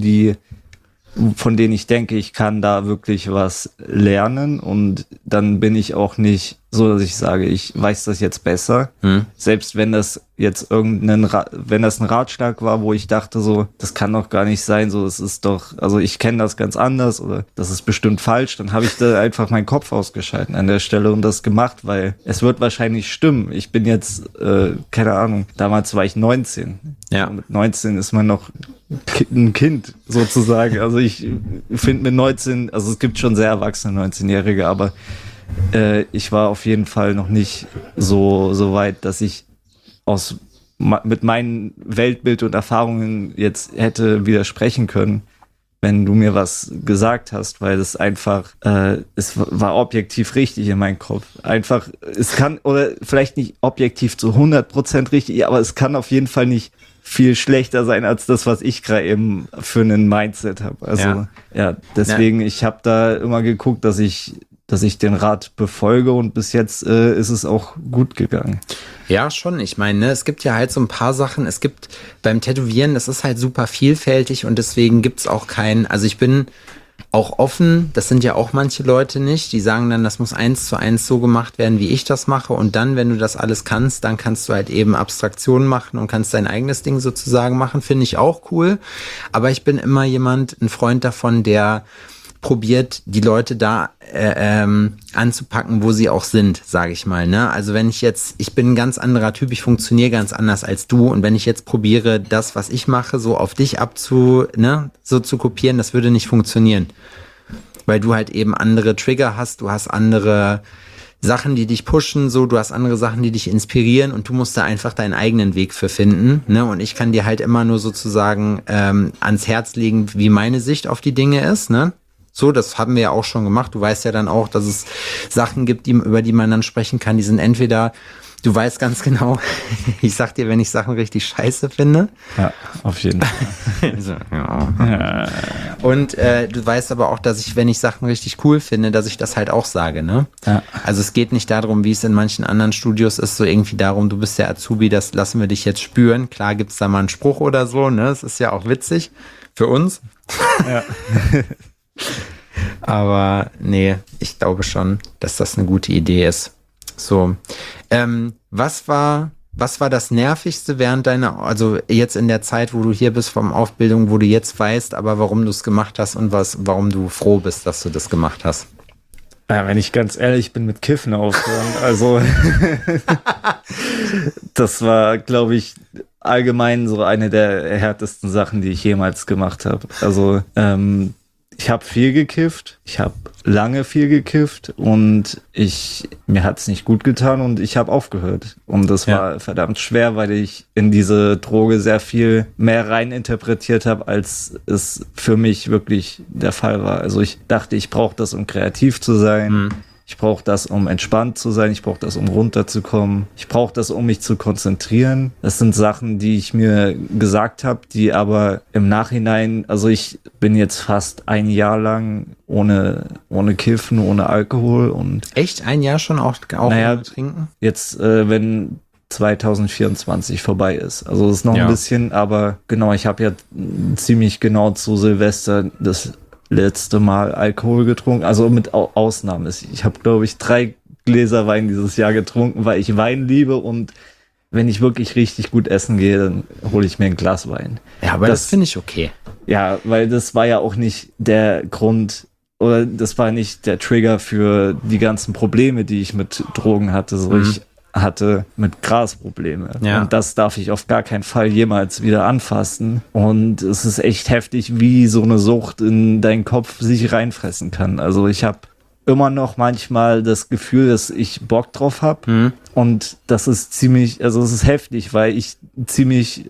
von denen ich denke, ich kann da wirklich was lernen und dann bin ich auch nicht so, dass ich sage, ich weiß das jetzt besser. Selbst wenn das jetzt wenn das ein Ratschlag war, wo ich dachte so, das kann doch gar nicht sein, so, es ist doch, also ich kenne das ganz anders oder das ist bestimmt falsch, dann habe ich da einfach meinen Kopf ausgeschalten an der Stelle und das gemacht, weil es wird wahrscheinlich stimmen. Ich bin jetzt, keine Ahnung, damals war ich 19. Ja. Und mit 19 ist man noch ein Kind sozusagen. Also ich finde mit 19, also es gibt schon sehr erwachsene 19-Jährige, aber ich war auf jeden Fall noch nicht so weit, dass ich mit meinem Weltbild und Erfahrungen jetzt hätte widersprechen können, wenn du mir was gesagt hast, weil es einfach, es war objektiv richtig in meinem Kopf. Einfach, es kann, oder vielleicht nicht objektiv zu 100% richtig, aber es kann auf jeden Fall nicht viel schlechter sein als das, was ich gerade eben für einen Mindset habe. Also ja deswegen, ich habe da immer geguckt, dass ich dass ich den Rat befolge und bis jetzt ist es auch gut gegangen. Ja, schon. Ich meine, ne, es gibt ja halt so ein paar Sachen. Es gibt beim Tätowieren, das ist halt super vielfältig und deswegen gibt's auch also ich bin auch offen, das sind ja auch manche Leute nicht, die sagen dann, das muss 1:1 so gemacht werden, wie ich das mache und dann, wenn du das alles kannst, dann kannst du halt eben Abstraktionen machen und kannst dein eigenes Ding sozusagen machen, finde ich auch cool, aber ich bin immer ein Freund davon, der probiert, die Leute da anzupacken, wo sie auch sind, sage ich mal. Ne? Also wenn ich bin ein ganz anderer Typ, ich funktioniere ganz anders als du und wenn ich jetzt probiere, das, was ich mache, so auf dich so zu kopieren, das würde nicht funktionieren. Weil du halt eben andere Trigger hast, du hast andere Sachen, die dich pushen, so, du hast andere Sachen, die dich inspirieren und du musst da einfach deinen eigenen Weg für finden, ne? Und ich kann dir halt immer nur sozusagen ans Herz legen, wie meine Sicht auf die Dinge ist, ne? So, das haben wir ja auch schon gemacht. Du weißt ja dann auch, dass es Sachen gibt, über die man dann sprechen kann. Die sind entweder, du weißt ganz genau, ich sag dir, wenn ich Sachen richtig scheiße finde. Ja, auf jeden Fall. Also, ja. Und du weißt aber auch, dass ich, wenn ich Sachen richtig cool finde, dass ich das halt auch sage, ne? Ja. Also es geht nicht darum, wie es in manchen anderen Studios ist, so irgendwie darum, du bist der Azubi, das lassen wir dich jetzt spüren. Klar gibt's da mal einen Spruch oder so, ne? Es ist ja auch witzig für uns. Ja. Aber nee, ich glaube schon, dass das eine gute Idee ist. So, was war das Nervigste während also jetzt in der Zeit, wo du hier bist vom Aufbildung, wo du jetzt weißt, aber warum du es gemacht hast und warum du froh bist, dass du das gemacht hast? Ja, wenn ich ganz ehrlich bin, mit Kiffen aufhören. Also das war, glaube ich, allgemein so eine der härtesten Sachen, die ich jemals gemacht habe. Also ich habe viel gekifft, ich habe lange viel gekifft und mir hat's nicht gut getan und ich habe aufgehört. Und das war verdammt schwer, weil ich in diese Droge sehr viel mehr reininterpretiert habe, als es für mich wirklich der Fall war. Also ich dachte, ich brauche das, um kreativ zu sein. Mhm. Ich brauche das, um entspannt zu sein. Ich brauche das, um runterzukommen. Ich brauche das, um mich zu konzentrieren. Das sind Sachen, die ich mir gesagt habe, die aber im Nachhinein, also ich bin jetzt fast ein Jahr lang ohne Kiffen, ohne Alkohol und echt? Ein Jahr schon auch ohne Trinken? Jetzt, wenn 2024 vorbei ist. Also es ist noch ein bisschen, aber genau, ich habe ja ziemlich genau zu Silvester das letzte Mal Alkohol getrunken, also mit Ausnahmen. Ich habe, glaube ich, 3 Gläser Wein dieses Jahr getrunken, weil ich Wein liebe und wenn ich wirklich richtig gut essen gehe, dann hole ich mir ein Glas Wein. Ja, aber das finde ich okay. Ja, weil das war ja auch nicht der Grund oder das war nicht der Trigger für die ganzen Probleme, die ich mit Drogen hatte. So, ich hatte mit Gras Probleme. Ja. Und das darf ich auf gar keinen Fall jemals wieder anfassen. Und es ist echt heftig, wie so eine Sucht in deinen Kopf sich reinfressen kann. Also ich habe immer noch manchmal das Gefühl, dass ich Bock drauf habe. Mhm. Und das ist es ist heftig, weil ich ziemlich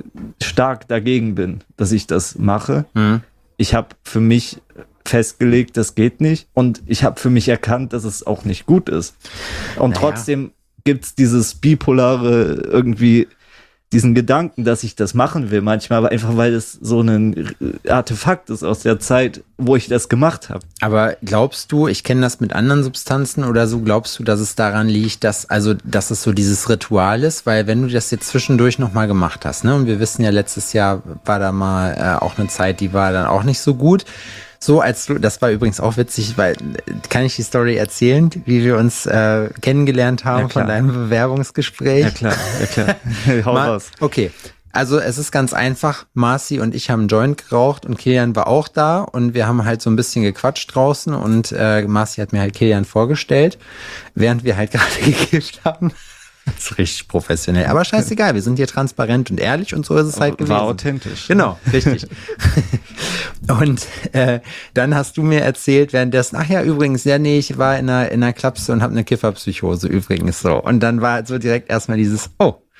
stark dagegen bin, dass ich das mache. Mhm. Ich habe für mich festgelegt, das geht nicht. Und ich habe für mich erkannt, dass es auch nicht gut ist. Und trotzdem gibt's dieses bipolare irgendwie, diesen Gedanken, dass ich das machen will manchmal, aber einfach, weil es so ein Artefakt ist aus der Zeit, wo ich das gemacht habe. Aber glaubst du, ich kenne das mit anderen Substanzen oder so, glaubst du, dass es daran liegt, dass es so dieses Ritual ist? Weil wenn du das jetzt zwischendurch nochmal gemacht hast, ne, und wir wissen ja, letztes Jahr war da mal auch eine Zeit, die war dann auch nicht so gut. So, das war übrigens auch witzig, weil, kann ich die Story erzählen, wie wir uns kennengelernt haben von deinem Bewerbungsgespräch? Ja klar. Hau raus. Okay, also es ist ganz einfach, Marci und ich haben einen Joint geraucht und Kilian war auch da und wir haben halt so ein bisschen gequatscht draußen und Marci hat mir halt Kilian vorgestellt, während wir halt gerade gekifft haben. Das ist richtig professionell. Aber scheißegal, wir sind hier transparent und ehrlich und so ist es halt gewesen. War authentisch. Genau, richtig. Und dann hast du mir erzählt währenddessen, ach ja, übrigens, ich war in einer Klapse und habe eine Kifferpsychose übrigens so. Und dann war so direkt erstmal dieses,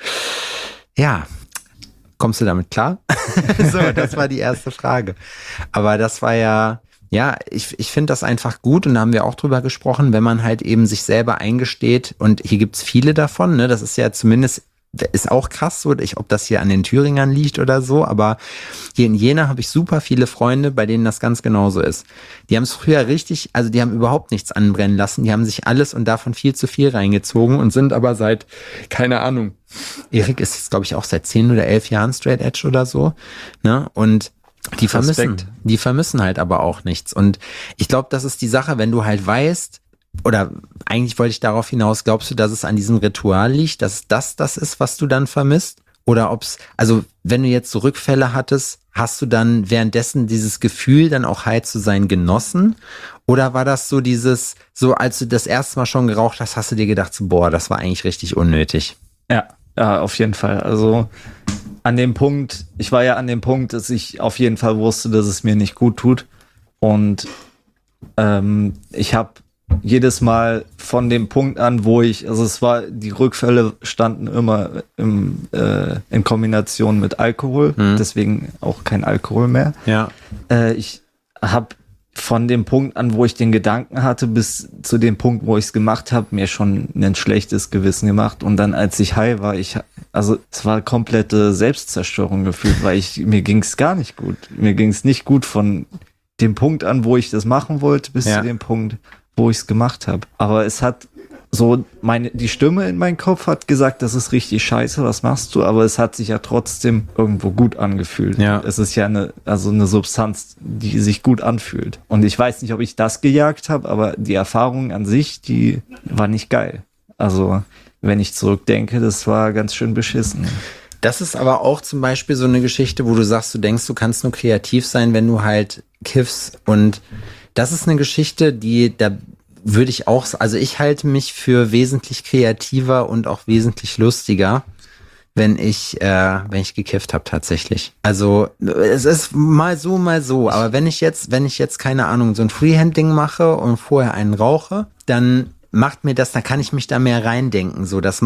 kommst du damit klar? So, das war die erste Frage. Aber das war ich finde das einfach gut und da haben wir auch drüber gesprochen, wenn man halt eben sich selber eingesteht und hier gibt's viele davon, ne, das ist ja zumindest ist auch krass, so, ob das hier an den Thüringern liegt oder so, aber hier in Jena habe ich super viele Freunde, bei denen das ganz genauso ist. Die haben es früher richtig, also die haben überhaupt nichts anbrennen lassen, die haben sich alles und davon viel zu viel reingezogen und sind aber seit, keine Ahnung, Erik ist jetzt, glaube ich, auch seit 10 oder 11 Jahren Straight Edge oder so, ne, und die vermissen halt aber auch nichts. Und ich glaube, das ist die Sache, wenn du halt weißt, oder eigentlich wollte ich darauf hinaus, glaubst du, dass es an diesem Ritual liegt, dass das ist, was du dann vermisst? Oder ob's, also wenn du jetzt so Rückfälle hattest, hast du dann währenddessen dieses Gefühl, dann auch high zu sein, genossen? Oder war das so dieses, so als du das erste Mal schon geraucht hast, hast du dir gedacht, so, boah, das war eigentlich richtig unnötig? Ja, auf jeden Fall. Also ich war ja an dem Punkt, dass ich auf jeden Fall wusste, dass es mir nicht gut tut. Und ich habe jedes Mal von dem Punkt an, die Rückfälle standen immer in Kombination mit Alkohol, deswegen auch kein Alkohol mehr. Ja. Ich habe von dem Punkt an, wo ich den Gedanken hatte, bis zu dem Punkt, wo ich es gemacht habe, mir schon ein schlechtes Gewissen gemacht. Und dann, als ich high war, es war komplette Selbstzerstörung gefühlt, weil mir ging es gar nicht gut. Mir ging es nicht gut von dem Punkt an, wo ich das machen wollte, bis zu dem Punkt, wo ich es gemacht habe. Aber es hat so, die Stimme in meinem Kopf hat gesagt, das ist richtig scheiße, was machst du? Aber es hat sich ja trotzdem irgendwo gut angefühlt. Ja. Es ist ja eine Substanz, die sich gut anfühlt. Und ich weiß nicht, ob ich das gejagt habe, aber die Erfahrung an sich, die war nicht geil. Also, wenn ich zurückdenke, das war ganz schön beschissen. Das ist aber auch zum Beispiel so eine Geschichte, wo du sagst, du denkst, du kannst nur kreativ sein, wenn du halt kiffst. Und das ist eine Geschichte, da würde ich auch, also ich halte mich für wesentlich kreativer und auch wesentlich lustiger, wenn ich gekifft habe tatsächlich. Also es ist mal so, aber wenn ich jetzt, keine Ahnung, so ein Freehand-Ding mache und vorher einen rauche, dann dann kann ich mich da mehr reindenken. So, dass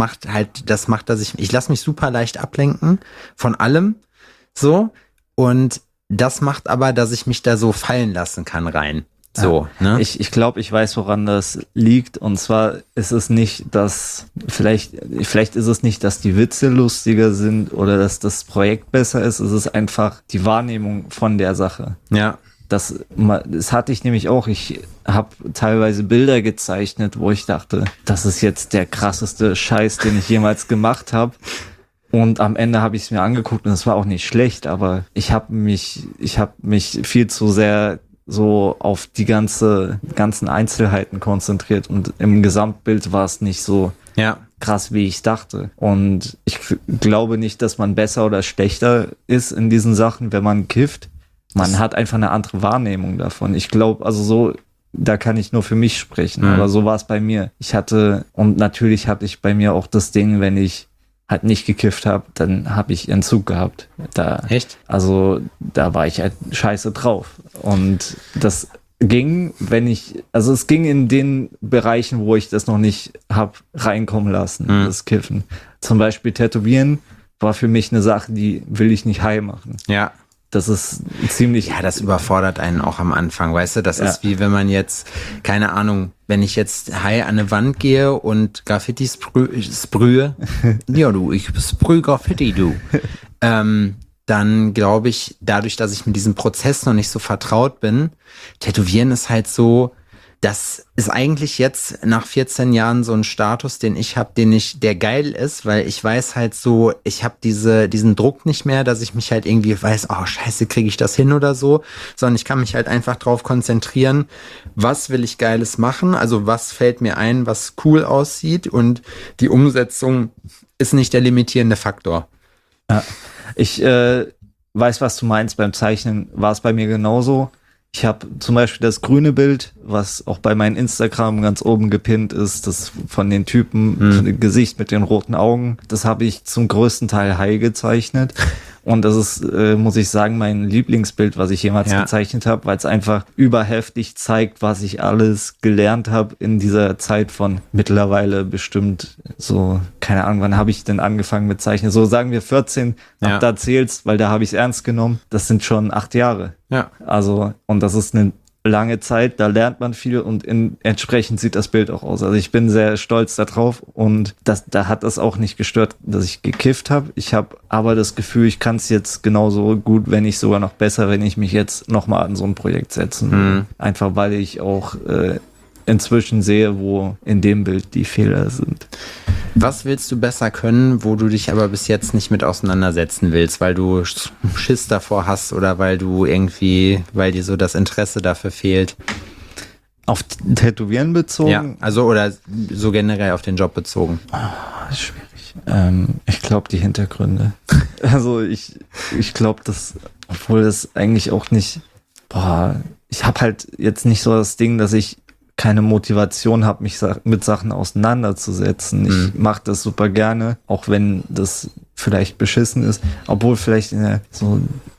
ich lasse mich super leicht ablenken von allem. So. Und das macht aber, dass ich mich da so fallen lassen kann rein. So, ja, ne? Ich glaube, ich weiß, woran das liegt. Und zwar ist es nicht, vielleicht ist es nicht, dass die Witze lustiger sind oder dass das Projekt besser ist. Es ist einfach die Wahrnehmung von der Sache. Ja. Das hatte ich nämlich auch. Ich habe teilweise Bilder gezeichnet, wo ich dachte, das ist jetzt der krasseste Scheiß, den ich jemals gemacht habe. Und am Ende habe ich es mir angeguckt und es war auch nicht schlecht, aber ich habe mich viel zu sehr so auf die ganzen Einzelheiten konzentriert und im Gesamtbild war es nicht so krass, wie ich dachte. Und ich glaube nicht, dass man besser oder schlechter ist in diesen Sachen, wenn man kifft. Man hat einfach eine andere Wahrnehmung davon. Ich glaube, also so, da kann ich nur für mich sprechen, aber so war es bei mir. Natürlich hatte ich bei mir auch das Ding, wenn ich halt nicht gekifft habe, dann habe ich Entzug gehabt. Echt? Also da war ich halt scheiße drauf. Und das ging, es ging in den Bereichen, wo ich das noch nicht habe reinkommen lassen, das Kiffen. Zum Beispiel Tätowieren war für mich eine Sache, die will ich nicht high machen. Ja. Das ist ziemlich... Ja, das überfordert einen auch am Anfang, weißt du? Das ist wie wenn man jetzt, keine Ahnung, wenn ich jetzt high an eine Wand gehe und Graffiti sprühe, ich sprühe Graffiti, du. Dann glaube ich, dadurch, dass ich mit diesem Prozess noch nicht so vertraut bin, Tätowieren ist halt so, das ist eigentlich jetzt nach 14 Jahren so ein Status, den ich habe, der geil ist, weil ich weiß halt so, ich habe diesen Druck nicht mehr, dass ich mich halt irgendwie weiß, oh scheiße, kriege ich das hin oder so, sondern ich kann mich halt einfach drauf konzentrieren, was will ich Geiles machen, also was fällt mir ein, was cool aussieht und die Umsetzung ist nicht der limitierende Faktor. Ja, ich weiß, was du meinst, beim Zeichnen war es bei mir genauso. Ich habe zum Beispiel das grüne Bild, was auch bei meinem Instagram ganz oben gepinnt ist, das von den Typen, Gesicht mit den roten Augen. Das habe ich zum größten Teil high gezeichnet. Und das ist, muss ich sagen, mein Lieblingsbild, was ich jemals gezeichnet habe, weil es einfach überheftig zeigt, was ich alles gelernt habe in dieser Zeit von mittlerweile bestimmt so, keine Ahnung, wann habe ich denn angefangen mit Zeichnen? So sagen wir 14, ab da zählt's, weil da habe ich es ernst genommen. Das sind schon 8 Jahre. Ja. Also, und das ist eine lange Zeit, da lernt man viel und entsprechend sieht das Bild auch aus. Also ich bin sehr stolz darauf und da hat das auch nicht gestört, dass ich gekifft habe. Ich habe aber das Gefühl, ich kann es jetzt genauso gut, wenn nicht sogar noch besser, wenn ich mich jetzt nochmal an so ein Projekt setzen will. Einfach weil ich auch inzwischen sehe, wo in dem Bild die Fehler sind. Was willst du besser können, wo du dich aber bis jetzt nicht mit auseinandersetzen willst, weil du Schiss davor hast oder weil dir so das Interesse dafür fehlt? Auf Tätowieren bezogen? Ja, also oder so generell auf den Job bezogen. Schwierig. Ich glaube, die Hintergründe. Also ich glaube, obwohl das eigentlich auch nicht, ich habe halt jetzt nicht so das Ding, dass ich keine Motivation habe, mich mit Sachen auseinanderzusetzen. Ich mache das super gerne, auch wenn das vielleicht beschissen ist. Obwohl vielleicht in so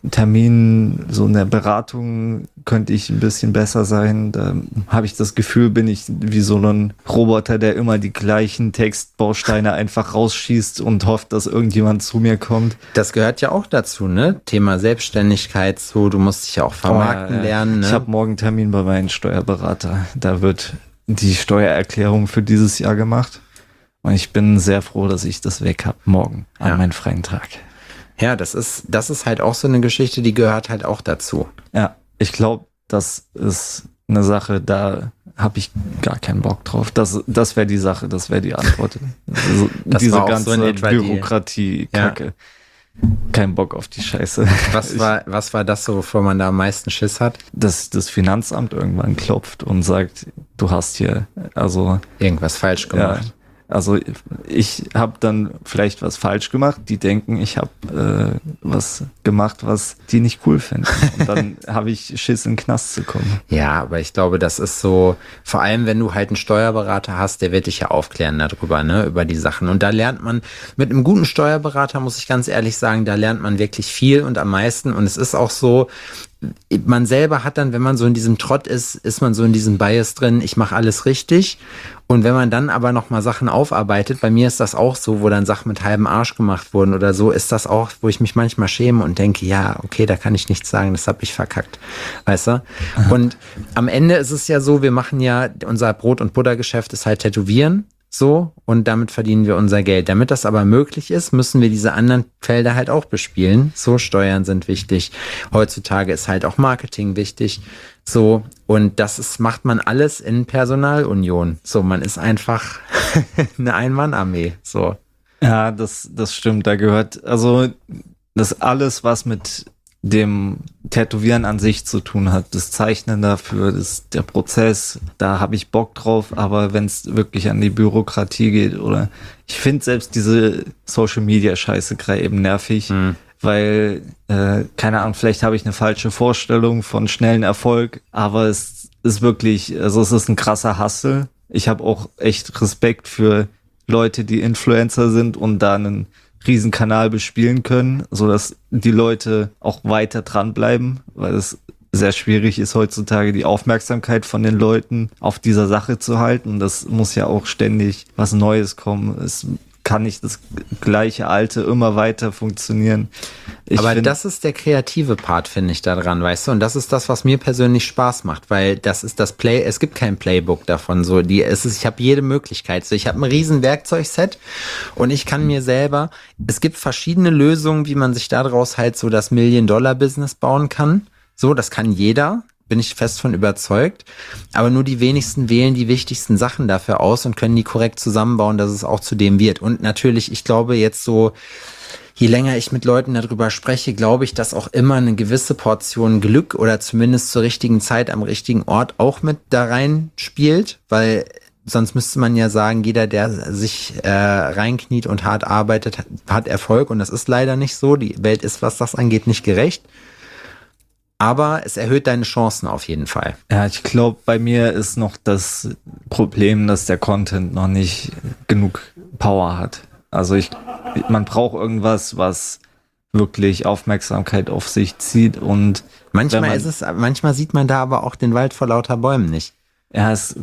Termin, so in der Beratung könnte ich ein bisschen besser sein. Da habe ich das Gefühl, bin ich wie so ein Roboter, der immer die gleichen Textbausteine einfach rausschießt und hofft, dass irgendjemand zu mir kommt. Das gehört ja auch dazu, ne? Thema Selbstständigkeit, so, du musst dich ja auch vermarkten lernen. Ne? Ich habe morgen einen Termin bei meinem Steuerberater. Da wird die Steuererklärung für dieses Jahr gemacht. Und ich bin sehr froh, dass ich das weg habe morgen an meinen freien Tag. Ja, das ist halt auch so eine Geschichte, die gehört halt auch dazu. Ja, ich glaube, das ist eine Sache, da habe ich gar keinen Bock drauf. Das wäre die Sache, das wäre die Antwort. Also diese ganze so Bürokratie-Kacke. Ja. Kein Bock auf die Scheiße. Was war das so, wovor man da am meisten Schiss hat? Dass das Finanzamt irgendwann klopft und sagt, du hast hier irgendwas falsch gemacht. Ja. Also ich habe dann vielleicht was falsch gemacht. Die denken, ich habe was gemacht, was die nicht cool finden. Und dann habe ich Schiss, in den Knast zu kommen. Ja, aber ich glaube, das ist so, vor allem wenn du halt einen Steuerberater hast, der wird dich ja aufklären darüber, ne, über die Sachen. Und da lernt man, mit einem guten Steuerberater, muss ich ganz ehrlich sagen, da lernt man wirklich viel und am meisten. Und es ist auch so, man selber hat dann, wenn man so in diesem Trott ist man so in diesem Bias drin, ich mache alles richtig. Und wenn man dann aber nochmal Sachen aufarbeitet, bei mir ist das auch so, wo dann Sachen mit halbem Arsch gemacht wurden oder so, ist das auch, wo ich mich manchmal schäme und denke, ja, okay, da kann ich nichts sagen, das habe ich verkackt, weißt du? Und am Ende ist es ja so, wir machen ja, unser Brot- und Buttergeschäft ist halt Tätowieren, so, und damit verdienen wir unser Geld. Damit das aber möglich ist, müssen wir diese anderen Felder halt auch bespielen. So, Steuern sind wichtig. Heutzutage ist halt auch Marketing wichtig. So, und macht man alles in Personalunion. So, man ist einfach eine Ein-Mann-Armee. So. Ja, das stimmt. Da gehört, also, das alles, was mit dem Tätowieren an sich zu tun hat, das Zeichnen dafür, der Prozess, da habe ich Bock drauf, aber wenn es wirklich an die Bürokratie geht oder ich finde selbst diese Social-Media-Scheiße gerade eben nervig, weil, keine Ahnung, vielleicht habe ich eine falsche Vorstellung von schnellen Erfolg, aber es ist wirklich, also es ist ein krasser Hustle. Ich habe auch echt Respekt für Leute, die Influencer sind und da einen Riesenkanal bespielen können, so dass die Leute auch weiter dranbleiben, weil es sehr schwierig ist heutzutage die Aufmerksamkeit von den Leuten auf dieser Sache zu halten. Das muss ja auch ständig was Neues kommen. Es kann nicht das gleiche Alte immer weiter funktionieren. Aber das ist der kreative Part, finde ich, daran, weißt du? Und das ist das, was mir persönlich Spaß macht, weil das ist das es gibt kein Playbook davon, so, ich habe jede Möglichkeit, so, ich habe ein riesen Werkzeugset und ich kann mir selber, es gibt verschiedene Lösungen, wie man sich daraus halt so das Million-Dollar-Business bauen kann, so, das kann jeder, bin ich fest von überzeugt, aber nur die wenigsten wählen die wichtigsten Sachen dafür aus und können die korrekt zusammenbauen, dass es auch zu dem wird. Und natürlich, ich glaube jetzt so, je länger ich mit Leuten darüber spreche, glaube ich, dass auch immer eine gewisse Portion Glück oder zumindest zur richtigen Zeit am richtigen Ort auch mit da rein spielt, weil sonst müsste man ja sagen, jeder, der sich reinkniet und hart arbeitet, hat Erfolg und das ist leider nicht so. Die Welt ist, was das angeht, nicht gerecht. Aber es erhöht deine Chancen auf jeden Fall. Ja, ich glaube, bei mir ist noch das Problem, dass der Content noch nicht genug Power hat. Also man braucht irgendwas, was wirklich Aufmerksamkeit auf sich zieht und manchmal sieht man da aber auch den Wald vor lauter Bäumen nicht. Ja, es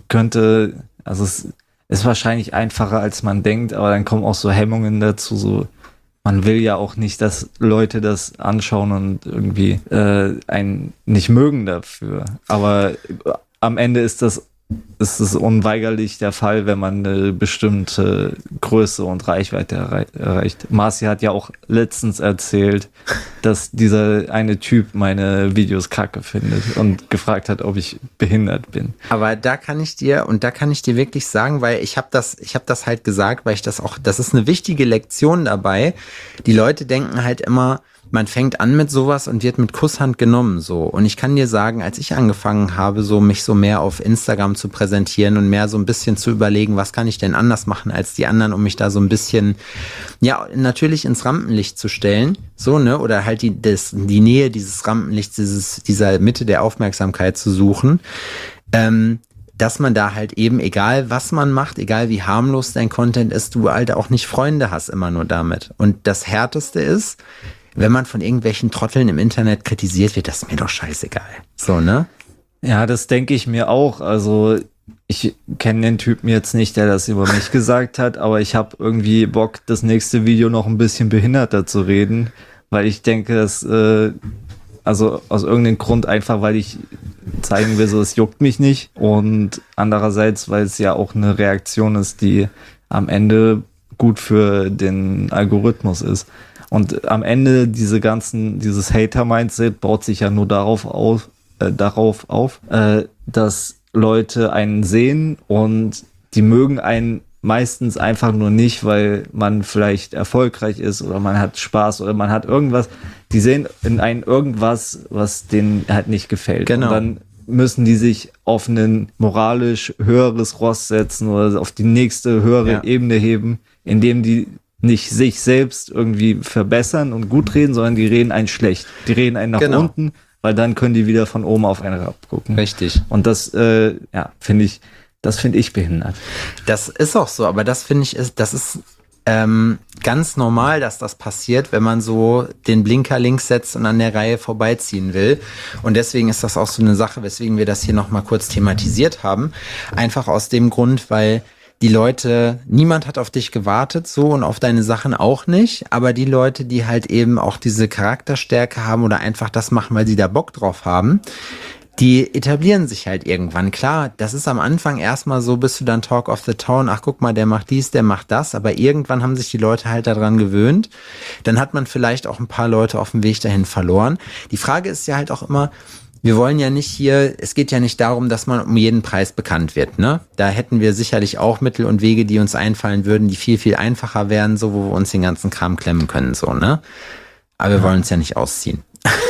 ist wahrscheinlich einfacher, als man denkt, aber dann kommen auch so Hemmungen dazu, so man will ja auch nicht, dass Leute das anschauen und irgendwie einen nicht mögen dafür. Aber am Ende ist es unweigerlich der Fall, wenn man eine bestimmte Größe und Reichweite erreicht. Marci hat ja auch letztens erzählt, dass dieser eine Typ meine Videos kacke findet und gefragt hat, ob ich behindert bin. Aber da kann ich dir wirklich sagen, weil ich habe das halt gesagt, weil das ist eine wichtige Lektion dabei. Die Leute denken halt immer, man fängt an mit sowas und wird mit Kusshand genommen, so. Und ich kann dir sagen, als ich angefangen habe, mich so mehr auf Instagram zu präsentieren und mehr so ein bisschen zu überlegen, was kann ich denn anders machen als die anderen, um mich da so ein bisschen, ja, natürlich ins Rampenlicht zu stellen, so, ne, oder halt die Nähe dieses Rampenlichts, dieser Mitte der Aufmerksamkeit zu suchen, dass man da halt eben, egal was man macht, egal wie harmlos dein Content ist, du halt auch nicht Freunde hast immer nur damit. Und das Härteste ist, wenn man von irgendwelchen Trotteln im Internet kritisiert wird, das ist mir doch scheißegal. So, ne? Ja, das denke ich mir auch. Also ich kenne den Typen jetzt nicht, der das über mich gesagt hat, aber ich habe irgendwie Bock, das nächste Video noch ein bisschen behinderter zu reden, weil ich denke, dass also aus irgendeinem Grund einfach, weil ich zeigen will, so es juckt mich nicht, und andererseits, weil es ja auch eine Reaktion ist, die am Ende gut für den Algorithmus ist. Und am Ende dieses Hater-Mindset baut sich ja nur darauf auf, dass Leute einen sehen und die mögen einen meistens einfach nur nicht, weil man vielleicht erfolgreich ist oder man hat Spaß oder man hat irgendwas. Die sehen in einem irgendwas, was denen halt nicht gefällt. Genau. Und dann müssen die sich auf ein moralisch höheres Ross setzen oder auf die nächste höhere Ebene heben, indem die nicht sich selbst irgendwie verbessern und gut reden, sondern die reden einen schlecht. Die reden einen nach unten, weil dann können die wieder von oben auf einen abgucken. Richtig. Und das, finde ich behindert. Das ist auch so, aber das finde ich, das ist ganz normal, dass das passiert, wenn man so den Blinker links setzt und an der Reihe vorbeiziehen will. Und deswegen ist das auch so eine Sache, weswegen wir das hier nochmal kurz thematisiert haben. Einfach aus dem Grund, weil die Leute, niemand hat auf dich gewartet, so, und auf deine Sachen auch nicht, aber die Leute, die halt eben auch diese Charakterstärke haben oder einfach das machen, weil sie da Bock drauf haben, die etablieren sich halt irgendwann. Klar, das ist am Anfang erstmal so, bist du dann Talk of the Town, ach guck mal, der macht dies, der macht das, aber irgendwann haben sich die Leute halt daran gewöhnt. Dann hat man vielleicht auch ein paar Leute auf dem Weg dahin verloren. Die Frage ist ja halt auch immer, wir wollen ja nicht hier, es geht ja nicht darum, dass man um jeden Preis bekannt wird, ne? Da hätten wir sicherlich auch Mittel und Wege, die uns einfallen würden, die viel, viel einfacher wären, so, wo wir uns den ganzen Kram klemmen können, so, ne? Aber wir wollen uns ja nicht ausziehen.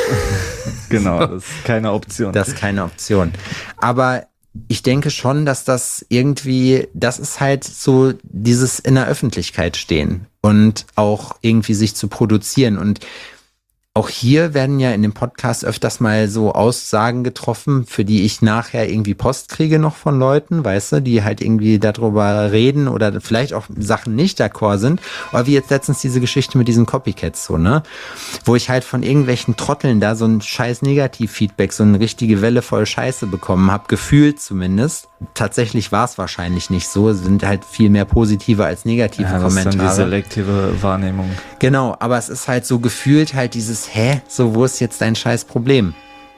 Genau, das ist keine Option. Das ist keine Option. Aber ich denke schon, dass das irgendwie, das ist halt so dieses in der Öffentlichkeit stehen und auch irgendwie sich zu produzieren. Und auch hier werden ja in dem Podcast öfters mal so Aussagen getroffen, für die ich nachher irgendwie Post kriege noch von Leuten, weißt du, die halt irgendwie darüber reden oder vielleicht auch Sachen nicht d'accord sind. Oder wie jetzt letztens diese Geschichte mit diesen Copycats, so, ne? Wo ich halt von irgendwelchen Trotteln da so ein scheiß Negativ-Feedback, so eine richtige Welle voll Scheiße bekommen habe, gefühlt zumindest. Tatsächlich war es wahrscheinlich nicht so, es sind halt viel mehr positive als negative Kommentare. Das ist dann die selektive Wahrnehmung. Genau, aber es ist halt so gefühlt halt dieses, so, wo ist jetzt dein scheiß Problem?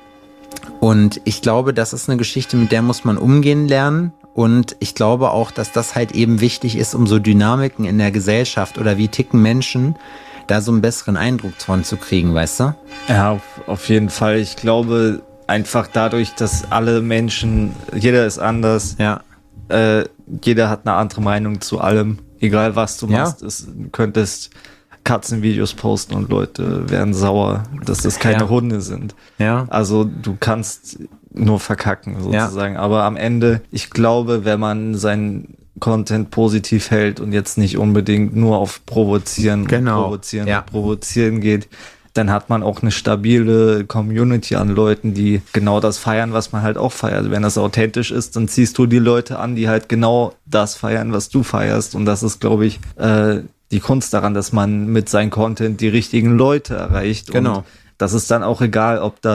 Und ich glaube, das ist eine Geschichte, mit der muss man umgehen lernen. Und ich glaube auch, dass das halt eben wichtig ist, um so Dynamiken in der Gesellschaft oder wie ticken Menschen, da so einen besseren Eindruck von zu kriegen, weißt du? Ja, auf jeden Fall. Ich glaube einfach dadurch, dass alle Menschen, jeder ist anders. Ja. Jeder hat eine andere Meinung zu allem. Egal was du machst, du könntest Katzenvideos posten und Leute werden sauer, dass das keine Hunde sind. Ja. Also du kannst nur verkacken sozusagen. Aber am Ende, ich glaube, wenn man seinen Content positiv hält und jetzt nicht unbedingt nur auf Provozieren und Provozieren geht, dann hat man auch eine stabile Community an Leuten, die genau das feiern, was man halt auch feiert. Wenn das authentisch ist, dann ziehst du die Leute an, die halt genau das feiern, was du feierst. Und das ist, glaube ich, die Kunst daran, dass man mit seinem Content die richtigen Leute erreicht. Genau. Und das ist dann auch egal, ob das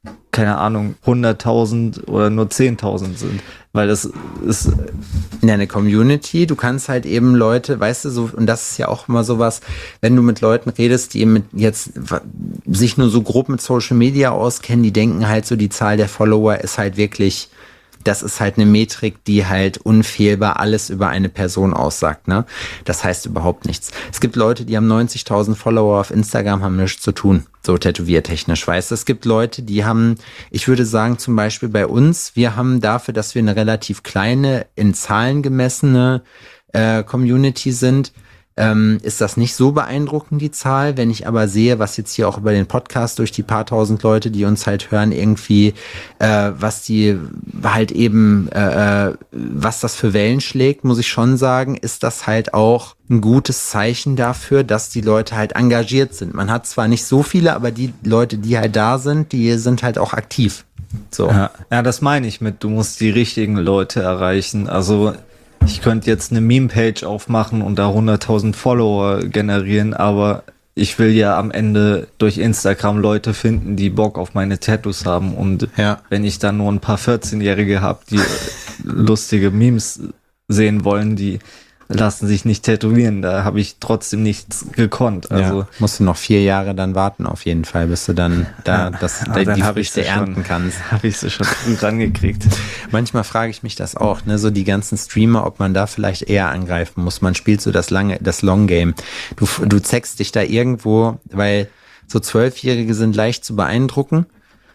keine Ahnung, 100.000 oder nur 10.000 sind. Weil das ist eine Community, du kannst halt eben Leute, weißt du, so, und das ist ja auch immer sowas, wenn du mit Leuten redest, die eben jetzt sich nur so grob mit Social Media auskennen, die denken halt so, die Zahl der Follower ist halt wirklich, das ist halt eine Metrik, die halt unfehlbar alles über eine Person aussagt, ne? Das heißt überhaupt nichts. Es gibt Leute, die haben 90.000 Follower auf Instagram, haben nichts zu tun, so tätowiertechnisch, weißt du? Es gibt Leute, die haben, ich würde sagen, zum Beispiel bei uns, wir haben dafür, dass wir eine relativ kleine, in Zahlen gemessene Community sind, ist das nicht so beeindruckend, die Zahl. Wenn ich aber sehe, was jetzt hier auch über den Podcast durch die paar tausend Leute, die uns halt hören, irgendwie, was die halt eben, was das für Wellen schlägt, muss ich schon sagen, ist das halt auch ein gutes Zeichen dafür, dass die Leute halt engagiert sind. Man hat zwar nicht so viele, aber die Leute, die halt da sind, die sind halt auch aktiv. So. Ja, das meine ich mit, du musst die richtigen Leute erreichen. Also ich könnte jetzt eine Meme-Page aufmachen und da 100.000 Follower generieren, aber ich will ja am Ende durch Instagram Leute finden, die Bock auf meine Tattoos haben. Und wenn ich dann nur ein paar 14-Jährige habe, die lustige Memes sehen wollen, die lassen sich nicht tätowieren. Da habe ich trotzdem nichts gekonnt. Also musst du noch 4 Jahre dann warten auf jeden Fall, bis du dann die Früchte ernten kannst. Habe ich sie schon früh rangekriegt. Manchmal frage ich mich das auch, ne, so die ganzen Streamer, ob man da vielleicht eher angreifen muss. Man spielt so das Long Game. Du zeigst dich da irgendwo, weil so 12-Jährige sind leicht zu beeindrucken.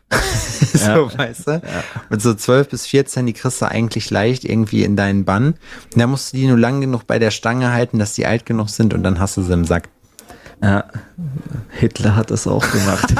So, weißt du? Ja. Mit so 12 bis 14, die kriegst du eigentlich leicht irgendwie in deinen Bann. Und da musst du die nur lang genug bei der Stange halten, dass die alt genug sind und dann hast du sie im Sack. Ja, Hitler hat das auch gemacht.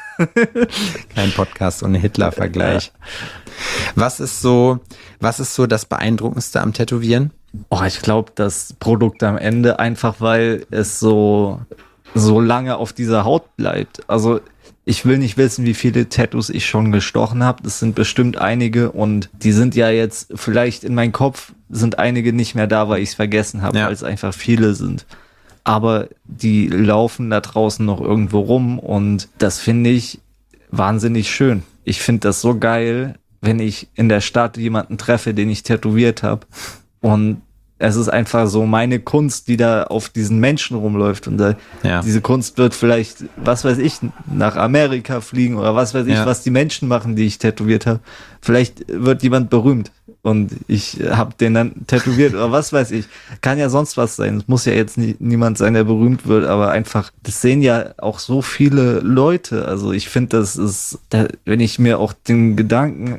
Kein Podcast ohne Hitler-Vergleich. Ja. Was ist so das Beeindruckendste am Tätowieren? Oh, ich glaube, das Produkt am Ende, einfach weil es so lange auf dieser Haut bleibt. Also ich will nicht wissen, wie viele Tattoos ich schon gestochen habe. Das sind bestimmt einige und die sind ja jetzt vielleicht in meinem Kopf, sind einige nicht mehr da, weil ich es vergessen habe, weil es einfach viele sind. Aber die laufen da draußen noch irgendwo rum und das finde ich wahnsinnig schön. Ich finde das so geil, wenn ich in der Stadt jemanden treffe, den ich tätowiert habe und es ist einfach so meine Kunst, die da auf diesen Menschen rumläuft und diese Kunst wird vielleicht, was weiß ich, nach Amerika fliegen oder was weiß ich, was die Menschen machen, die ich tätowiert habe. Vielleicht wird jemand berühmt und ich habe den dann tätowiert oder was weiß ich. Kann ja sonst was sein. Es muss ja jetzt niemand sein, der berühmt wird, aber einfach, das sehen ja auch so viele Leute. Also ich finde, das ist, wenn ich mir auch den Gedanken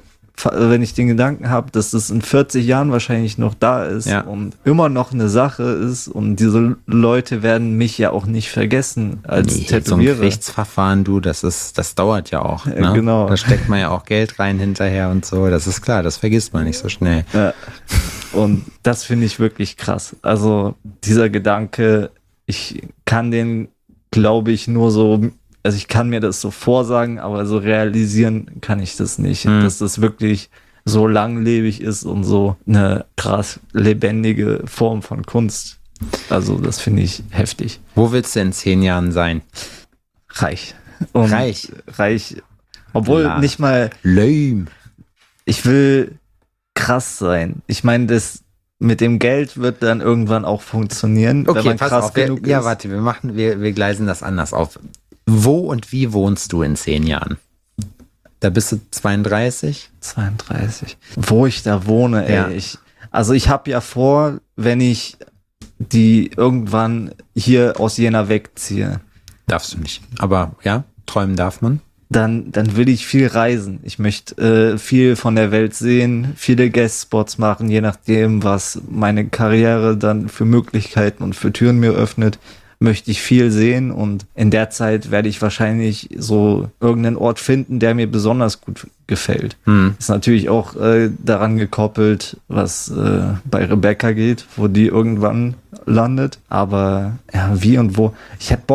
habe, dass das in 40 Jahren wahrscheinlich noch da ist und immer noch eine Sache ist und diese Leute werden mich ja auch nicht vergessen als Tätowierer. So ein Gerichtsverfahren, das dauert ja auch. Ne? Genau. Da steckt man ja auch Geld rein hinterher und so, das ist klar, das vergisst man nicht so schnell. Ja. Und das finde ich wirklich krass. Also dieser Gedanke, ich kann den, glaube ich, nur so, also ich kann mir das so vorsagen, aber so realisieren kann ich das nicht, dass das wirklich so langlebig ist und so eine krass lebendige Form von Kunst. Also das finde ich heftig. Wo willst du in 10 Jahren sein? Reich. Reich. Obwohl nicht mal... Lame. Ich will krass sein. Ich meine, das mit dem Geld wird dann irgendwann auch funktionieren, okay, wenn man krass krass auf. genug ist. Ja, warte, wir gleisen das anders auf. Wo und wie wohnst du in 10 Jahren? Da bist du 32? 32. Wo ich da wohne, ey. Ja. Ich habe ja vor, wenn ich die irgendwann hier aus Jena wegziehe. Darfst du nicht. Aber ja, träumen darf man. Dann will ich viel reisen. Ich möchte viel von der Welt sehen, viele Guest-Spots machen, je nachdem, was meine Karriere dann für Möglichkeiten und für Türen mir öffnet, möchte ich viel sehen und in der Zeit werde ich wahrscheinlich so irgendeinen Ort finden, der mir besonders gut gefällt. Ist natürlich auch daran gekoppelt, was bei Rebecca geht, wo die irgendwann landet. Aber ja, wie und wo. Ich hätte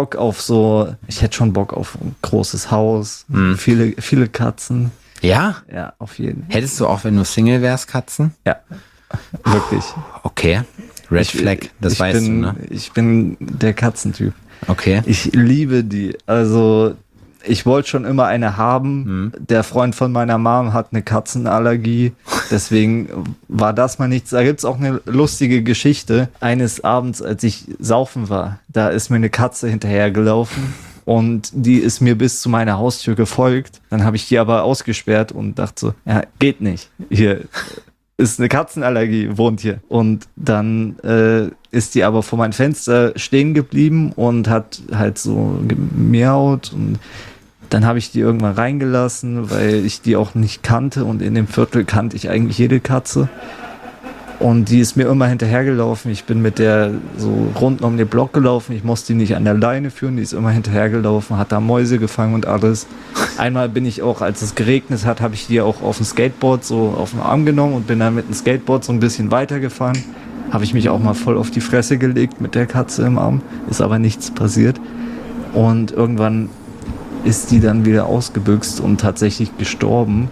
schon Bock auf ein großes Haus, viele Katzen. Ja? Ja, auf jeden Fall. Hättest du auch, wenn du Single wärst, Katzen? Ja, wirklich. Okay. Red Flag, das weißt du, ne? Ich bin der Katzentyp. Okay. Ich liebe die. Also ich wollte schon immer eine haben. Der Freund von meiner Mom hat eine Katzenallergie. Deswegen war das mal nichts. Da gibt's auch eine lustige Geschichte. Eines Abends, als ich saufen war, da ist mir eine Katze hinterhergelaufen. Und die ist mir bis zu meiner Haustür gefolgt. Dann habe ich die aber ausgesperrt und dachte so, ja, geht nicht. Hier ist eine Katzenallergie, wohnt hier. Und dann ist die aber vor meinem Fenster stehen geblieben und hat halt so gemiaut. Und dann habe ich die irgendwann reingelassen, weil ich die auch nicht kannte. Und in dem Viertel kannte ich eigentlich jede Katze. Und die ist mir immer hinterhergelaufen. Ich bin mit der so rund um den Block gelaufen. Ich musste die nicht an der Leine führen. Die ist immer hinterhergelaufen, hat da Mäuse gefangen und alles. Einmal bin ich auch, als es geregnet hat, habe ich die auch auf dem Skateboard so auf den Arm genommen und bin dann mit dem Skateboard so ein bisschen weitergefahren. Habe ich mich auch mal voll auf die Fresse gelegt mit der Katze im Arm. Ist aber nichts passiert. Und irgendwann ist die dann wieder ausgebüxt und tatsächlich gestorben.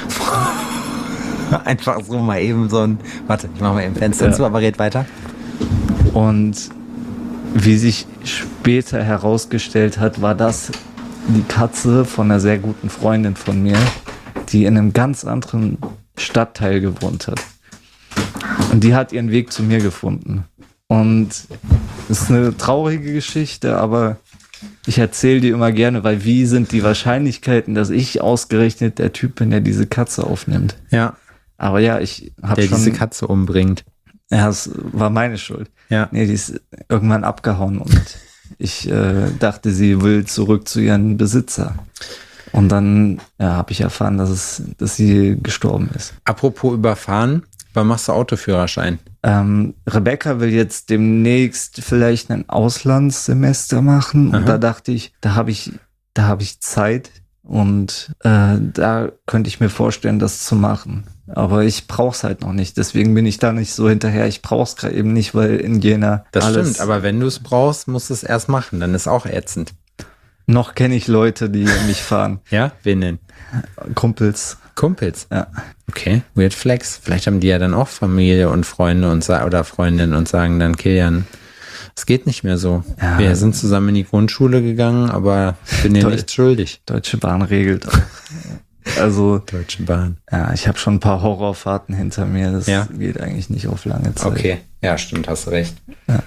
Einfach so mal eben so ein... Warte, ich mach mal eben Fenster zu, aber red weiter. Und wie sich später herausgestellt hat, war das die Katze von einer sehr guten Freundin von mir, die in einem ganz anderen Stadtteil gewohnt hat. Und die hat ihren Weg zu mir gefunden. Und es ist eine traurige Geschichte, aber ich erzähle die immer gerne, weil wie sind die Wahrscheinlichkeiten, dass ich ausgerechnet der Typ bin, der diese Katze aufnimmt? Ja. Aber ja, ich habe schon... Der diese Katze umbringt. Ja, es war meine Schuld. Ja. Nee, die ist irgendwann abgehauen und ich dachte, sie will zurück zu ihrem Besitzer. Und dann habe ich erfahren, dass sie gestorben ist. Apropos überfahren, wann machst du Autoführerschein? Rebecca will jetzt demnächst vielleicht ein Auslandssemester machen. Aha. Und da dachte ich, da habe ich Zeit und da könnte ich mir vorstellen, das zu machen. Aber ich brauch's halt noch nicht. Deswegen bin ich da nicht so hinterher. Ich brauch's gerade eben nicht, weil in Jena Das alles... stimmt, aber wenn du es brauchst, musst du es erst machen. Dann ist auch ätzend. Noch kenne ich Leute, die mich fahren. Ja? Wen denn? Kumpels. Kumpels? Ja. Okay, weird flex. Vielleicht haben die ja dann auch Familie und Freunde oder Freundinnen und sagen dann, Kilian, es geht nicht mehr so. Ja. Wir sind zusammen in die Grundschule gegangen, aber ich bin dir nichts schuldig. Deutsche Bahn regelt. Also, Deutsche Bahn. ja, ich habe schon ein paar Horrorfahrten hinter mir. Das geht eigentlich nicht auf lange Zeit. Okay, ja, stimmt, hast du recht. Ja.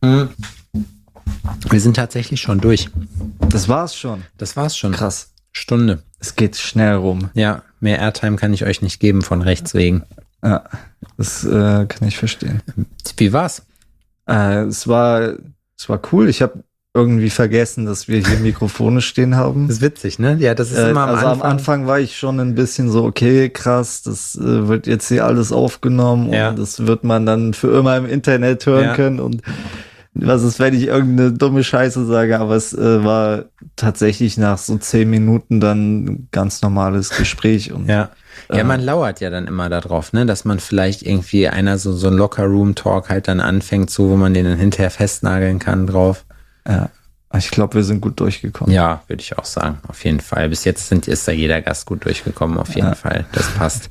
Wir sind tatsächlich schon durch. Das war's schon. Das war's schon. Krass. Stunde. Es geht schnell rum. Ja, mehr Airtime kann ich euch nicht geben von rechts wegen. Ja, das kann ich verstehen. Wie war's? Es war cool. Ich habe irgendwie vergessen, dass wir hier Mikrofone stehen haben. Das ist witzig, ne? Ja, das ist immer am Anfang war ich schon ein bisschen so, okay, krass, das wird jetzt hier alles aufgenommen und das wird man dann für immer im Internet hören können und was ist, wenn ich irgendeine dumme Scheiße sage, aber es war tatsächlich nach so 10 Minuten dann ein ganz normales Gespräch. Und, ja, man lauert ja dann immer darauf, ne, dass man vielleicht irgendwie so ein Locker-Room-Talk halt dann anfängt, so, wo man den dann hinterher festnageln kann drauf. Ja, ich glaube, wir sind gut durchgekommen. Ja, würde ich auch sagen, auf jeden Fall. Bis jetzt ist da jeder Gast gut durchgekommen, auf jeden Fall. Das passt.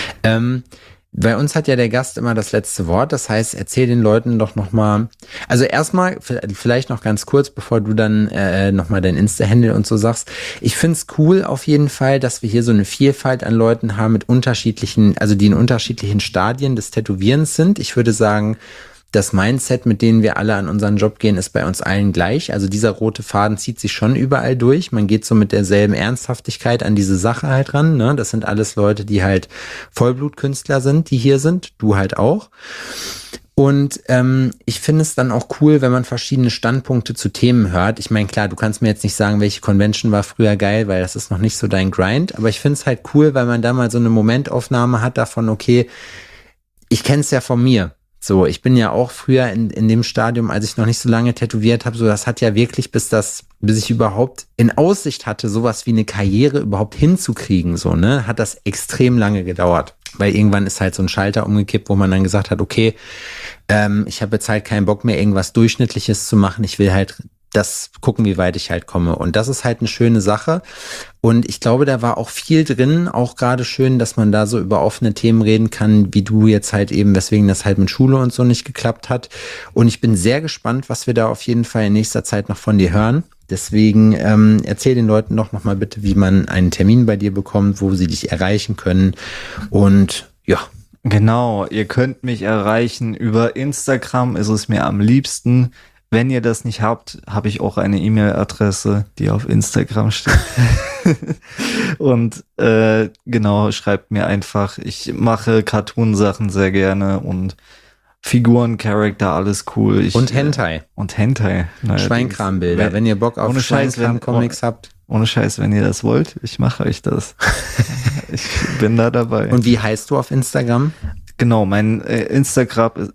Bei uns hat ja der Gast immer das letzte Wort. Das heißt, erzähl den Leuten doch nochmal, also erstmal vielleicht noch ganz kurz, bevor du dann nochmal dein Insta-Handle und so sagst. Ich find's cool auf jeden Fall, dass wir hier so eine Vielfalt an Leuten haben mit unterschiedlichen, also die in unterschiedlichen Stadien des Tätowierens sind. Ich würde sagen, das Mindset, mit dem wir alle an unseren Job gehen, ist bei uns allen gleich. Also dieser rote Faden zieht sich schon überall durch. Man geht so mit derselben Ernsthaftigkeit an diese Sache halt ran. Ne? Das sind alles Leute, die halt Vollblutkünstler sind, die hier sind. Du halt auch. Und ich finde es dann auch cool, wenn man verschiedene Standpunkte zu Themen hört. Ich meine, klar, du kannst mir jetzt nicht sagen, welche Convention war früher geil, weil das ist noch nicht so dein Grind. Aber ich finde es halt cool, weil man da mal so eine Momentaufnahme hat davon, okay, ich kenne es ja von mir. So, ich bin ja auch früher in dem Stadium, als ich noch nicht so lange tätowiert habe, so das hat ja wirklich, bis ich überhaupt in Aussicht hatte, sowas wie eine Karriere überhaupt hinzukriegen, so, ne, hat das extrem lange gedauert. Weil irgendwann ist halt so ein Schalter umgekippt, wo man dann gesagt hat, okay, ich habe jetzt halt keinen Bock mehr, irgendwas Durchschnittliches zu machen. Ich will halt das gucken, wie weit ich halt komme. Und das ist halt eine schöne Sache. Und ich glaube, da war auch viel drin, auch gerade schön, dass man da so über offene Themen reden kann, wie du jetzt halt eben, weswegen das halt mit Schule und so nicht geklappt hat. Und ich bin sehr gespannt, was wir da auf jeden Fall in nächster Zeit noch von dir hören. deswegen erzähl den Leuten doch nochmal bitte, wie man einen Termin bei dir bekommt, wo sie dich erreichen können. Und ja. Genau, ihr könnt mich erreichen über Instagram, ist es mir am liebsten. Wenn ihr das nicht habt, habe ich auch eine E-Mail-Adresse, die auf Instagram steht. Und genau, schreibt mir einfach. Ich mache Cartoon-Sachen sehr gerne und Figuren, Charakter, alles cool. Und Hentai. Und Hentai. Schweinkrambilder. Wenn ihr Bock auf Schweinkram-Comics habt. Ohne Scheiß, wenn ihr das wollt, ich mache euch das. Ich bin da dabei. Und wie heißt du auf Instagram? Genau, mein Instagram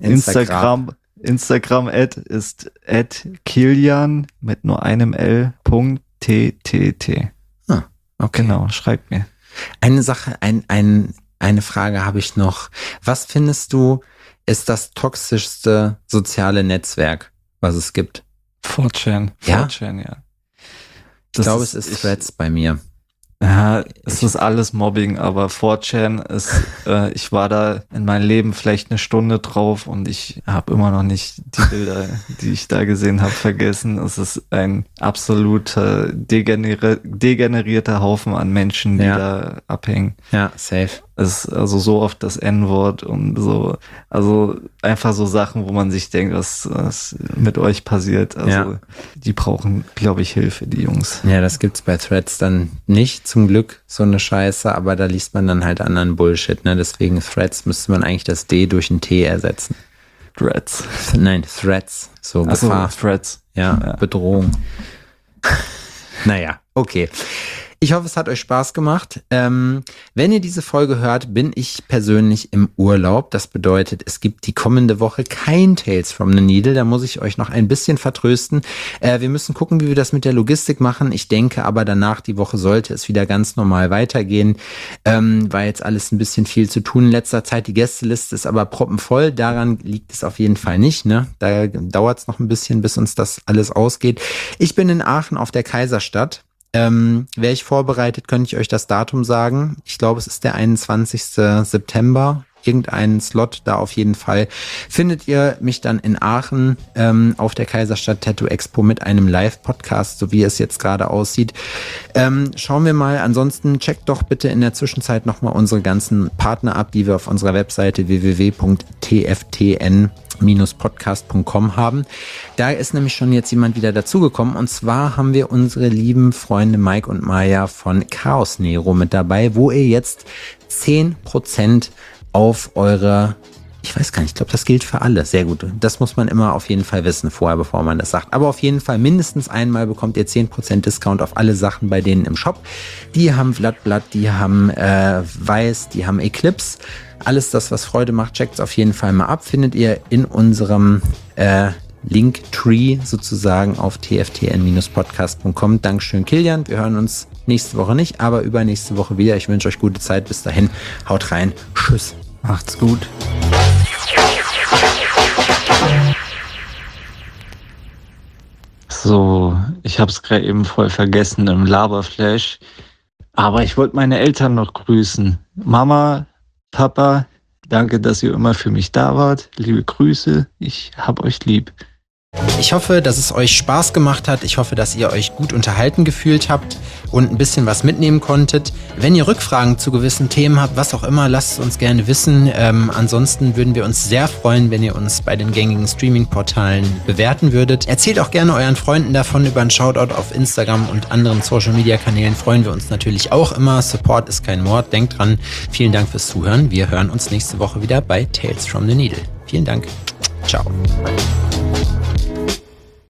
ist @Kilian mit nur einem L.ttt. Ah, okay. Genau, schreibt mir. Eine Sache, eine Frage habe ich noch. Was findest du, ist das toxischste soziale Netzwerk, was es gibt? 4chan. Ja? 4chan, ja. Ich glaube, es ist Threads bei mir. Ja, es ist alles Mobbing, aber 4chan ist, ich war da in meinem Leben vielleicht eine Stunde drauf und ich habe immer noch nicht die Bilder, die ich da gesehen habe, vergessen. Es ist ein absoluter degenerierter Haufen an Menschen, die da abhängen. Ja, safe. Es ist also so oft das N-Wort und so, also einfach so Sachen, wo man sich denkt, was mit euch passiert. Also die brauchen, glaube ich, Hilfe, die Jungs. Ja, das gibt's bei Threads dann nicht, zum Glück, so eine Scheiße, aber da liest man dann halt anderen Bullshit, ne? Deswegen Threads müsste man eigentlich das D durch ein T ersetzen. Threads. Nein, Threads. So Gefahr. Threads. Ja, Bedrohung. Naja, okay. Ich hoffe, es hat euch Spaß gemacht. Wenn ihr diese Folge hört, bin ich persönlich im Urlaub. Das bedeutet, es gibt die kommende Woche kein Tales from the Needle. Da muss ich euch noch ein bisschen vertrösten. Wir müssen gucken, wie wir das mit der Logistik machen. Ich denke aber danach die Woche sollte es wieder ganz normal weitergehen. War jetzt alles ein bisschen viel zu tun in letzter Zeit. Die Gästeliste ist aber proppenvoll. Daran liegt es auf jeden Fall nicht, ne? Da dauert es noch ein bisschen, bis uns das alles ausgeht. Ich bin in Aachen auf der Kaiserstadt. Wäre ich vorbereitet, könnte ich euch das Datum sagen. Ich glaube, es ist der 21. September. Irgendeinen Slot da auf jeden Fall. Findet ihr mich dann in Aachen auf der Kaiserstadt Tattoo Expo mit einem Live-Podcast, so wie es jetzt gerade aussieht. Schauen wir mal. Ansonsten checkt doch bitte in der Zwischenzeit nochmal unsere ganzen Partner ab, die wir auf unserer Webseite www.tftn-podcast.com haben. Da ist nämlich schon jetzt jemand wieder dazugekommen und zwar haben wir unsere lieben Freunde Mike und Maya von Chaos Nero mit dabei, wo ihr jetzt 10% auf eure, ich weiß gar nicht, ich glaube, das gilt für alle. Sehr gut. Das muss man immer auf jeden Fall wissen vorher, bevor man das sagt. Aber auf jeden Fall mindestens einmal bekommt ihr 10% Discount auf alle Sachen bei denen im Shop. Die haben Vlattblatt, die haben Weiß, die haben Eclipse. Alles das, was Freude macht, checkt's auf jeden Fall mal ab. Findet ihr in unserem Linktree sozusagen auf tftn-podcast.com. Dankeschön, Kilian. Wir hören uns nächste Woche nicht, aber übernächste Woche wieder. Ich wünsche euch gute Zeit. Bis dahin. Haut rein. Tschüss. Macht's gut. So, ich hab's gerade eben voll vergessen im Laberflash. Aber ich wollte meine Eltern noch grüßen. Mama, Papa, danke, dass ihr immer für mich da wart. Liebe Grüße, ich hab euch lieb. Ich hoffe, dass es euch Spaß gemacht hat. Ich hoffe, dass ihr euch gut unterhalten gefühlt habt und ein bisschen was mitnehmen konntet. Wenn ihr Rückfragen zu gewissen Themen habt, was auch immer, lasst es uns gerne wissen. Ansonsten würden wir uns sehr freuen, wenn ihr uns bei den gängigen Streaming-Portalen bewerten würdet. Erzählt auch gerne euren Freunden davon. Über einen Shoutout auf Instagram und anderen Social-Media-Kanälen freuen wir uns natürlich auch immer. Support ist kein Mord. Denkt dran. Vielen Dank fürs Zuhören. Wir hören uns nächste Woche wieder bei Tales from the Needle. Vielen Dank. Ciao.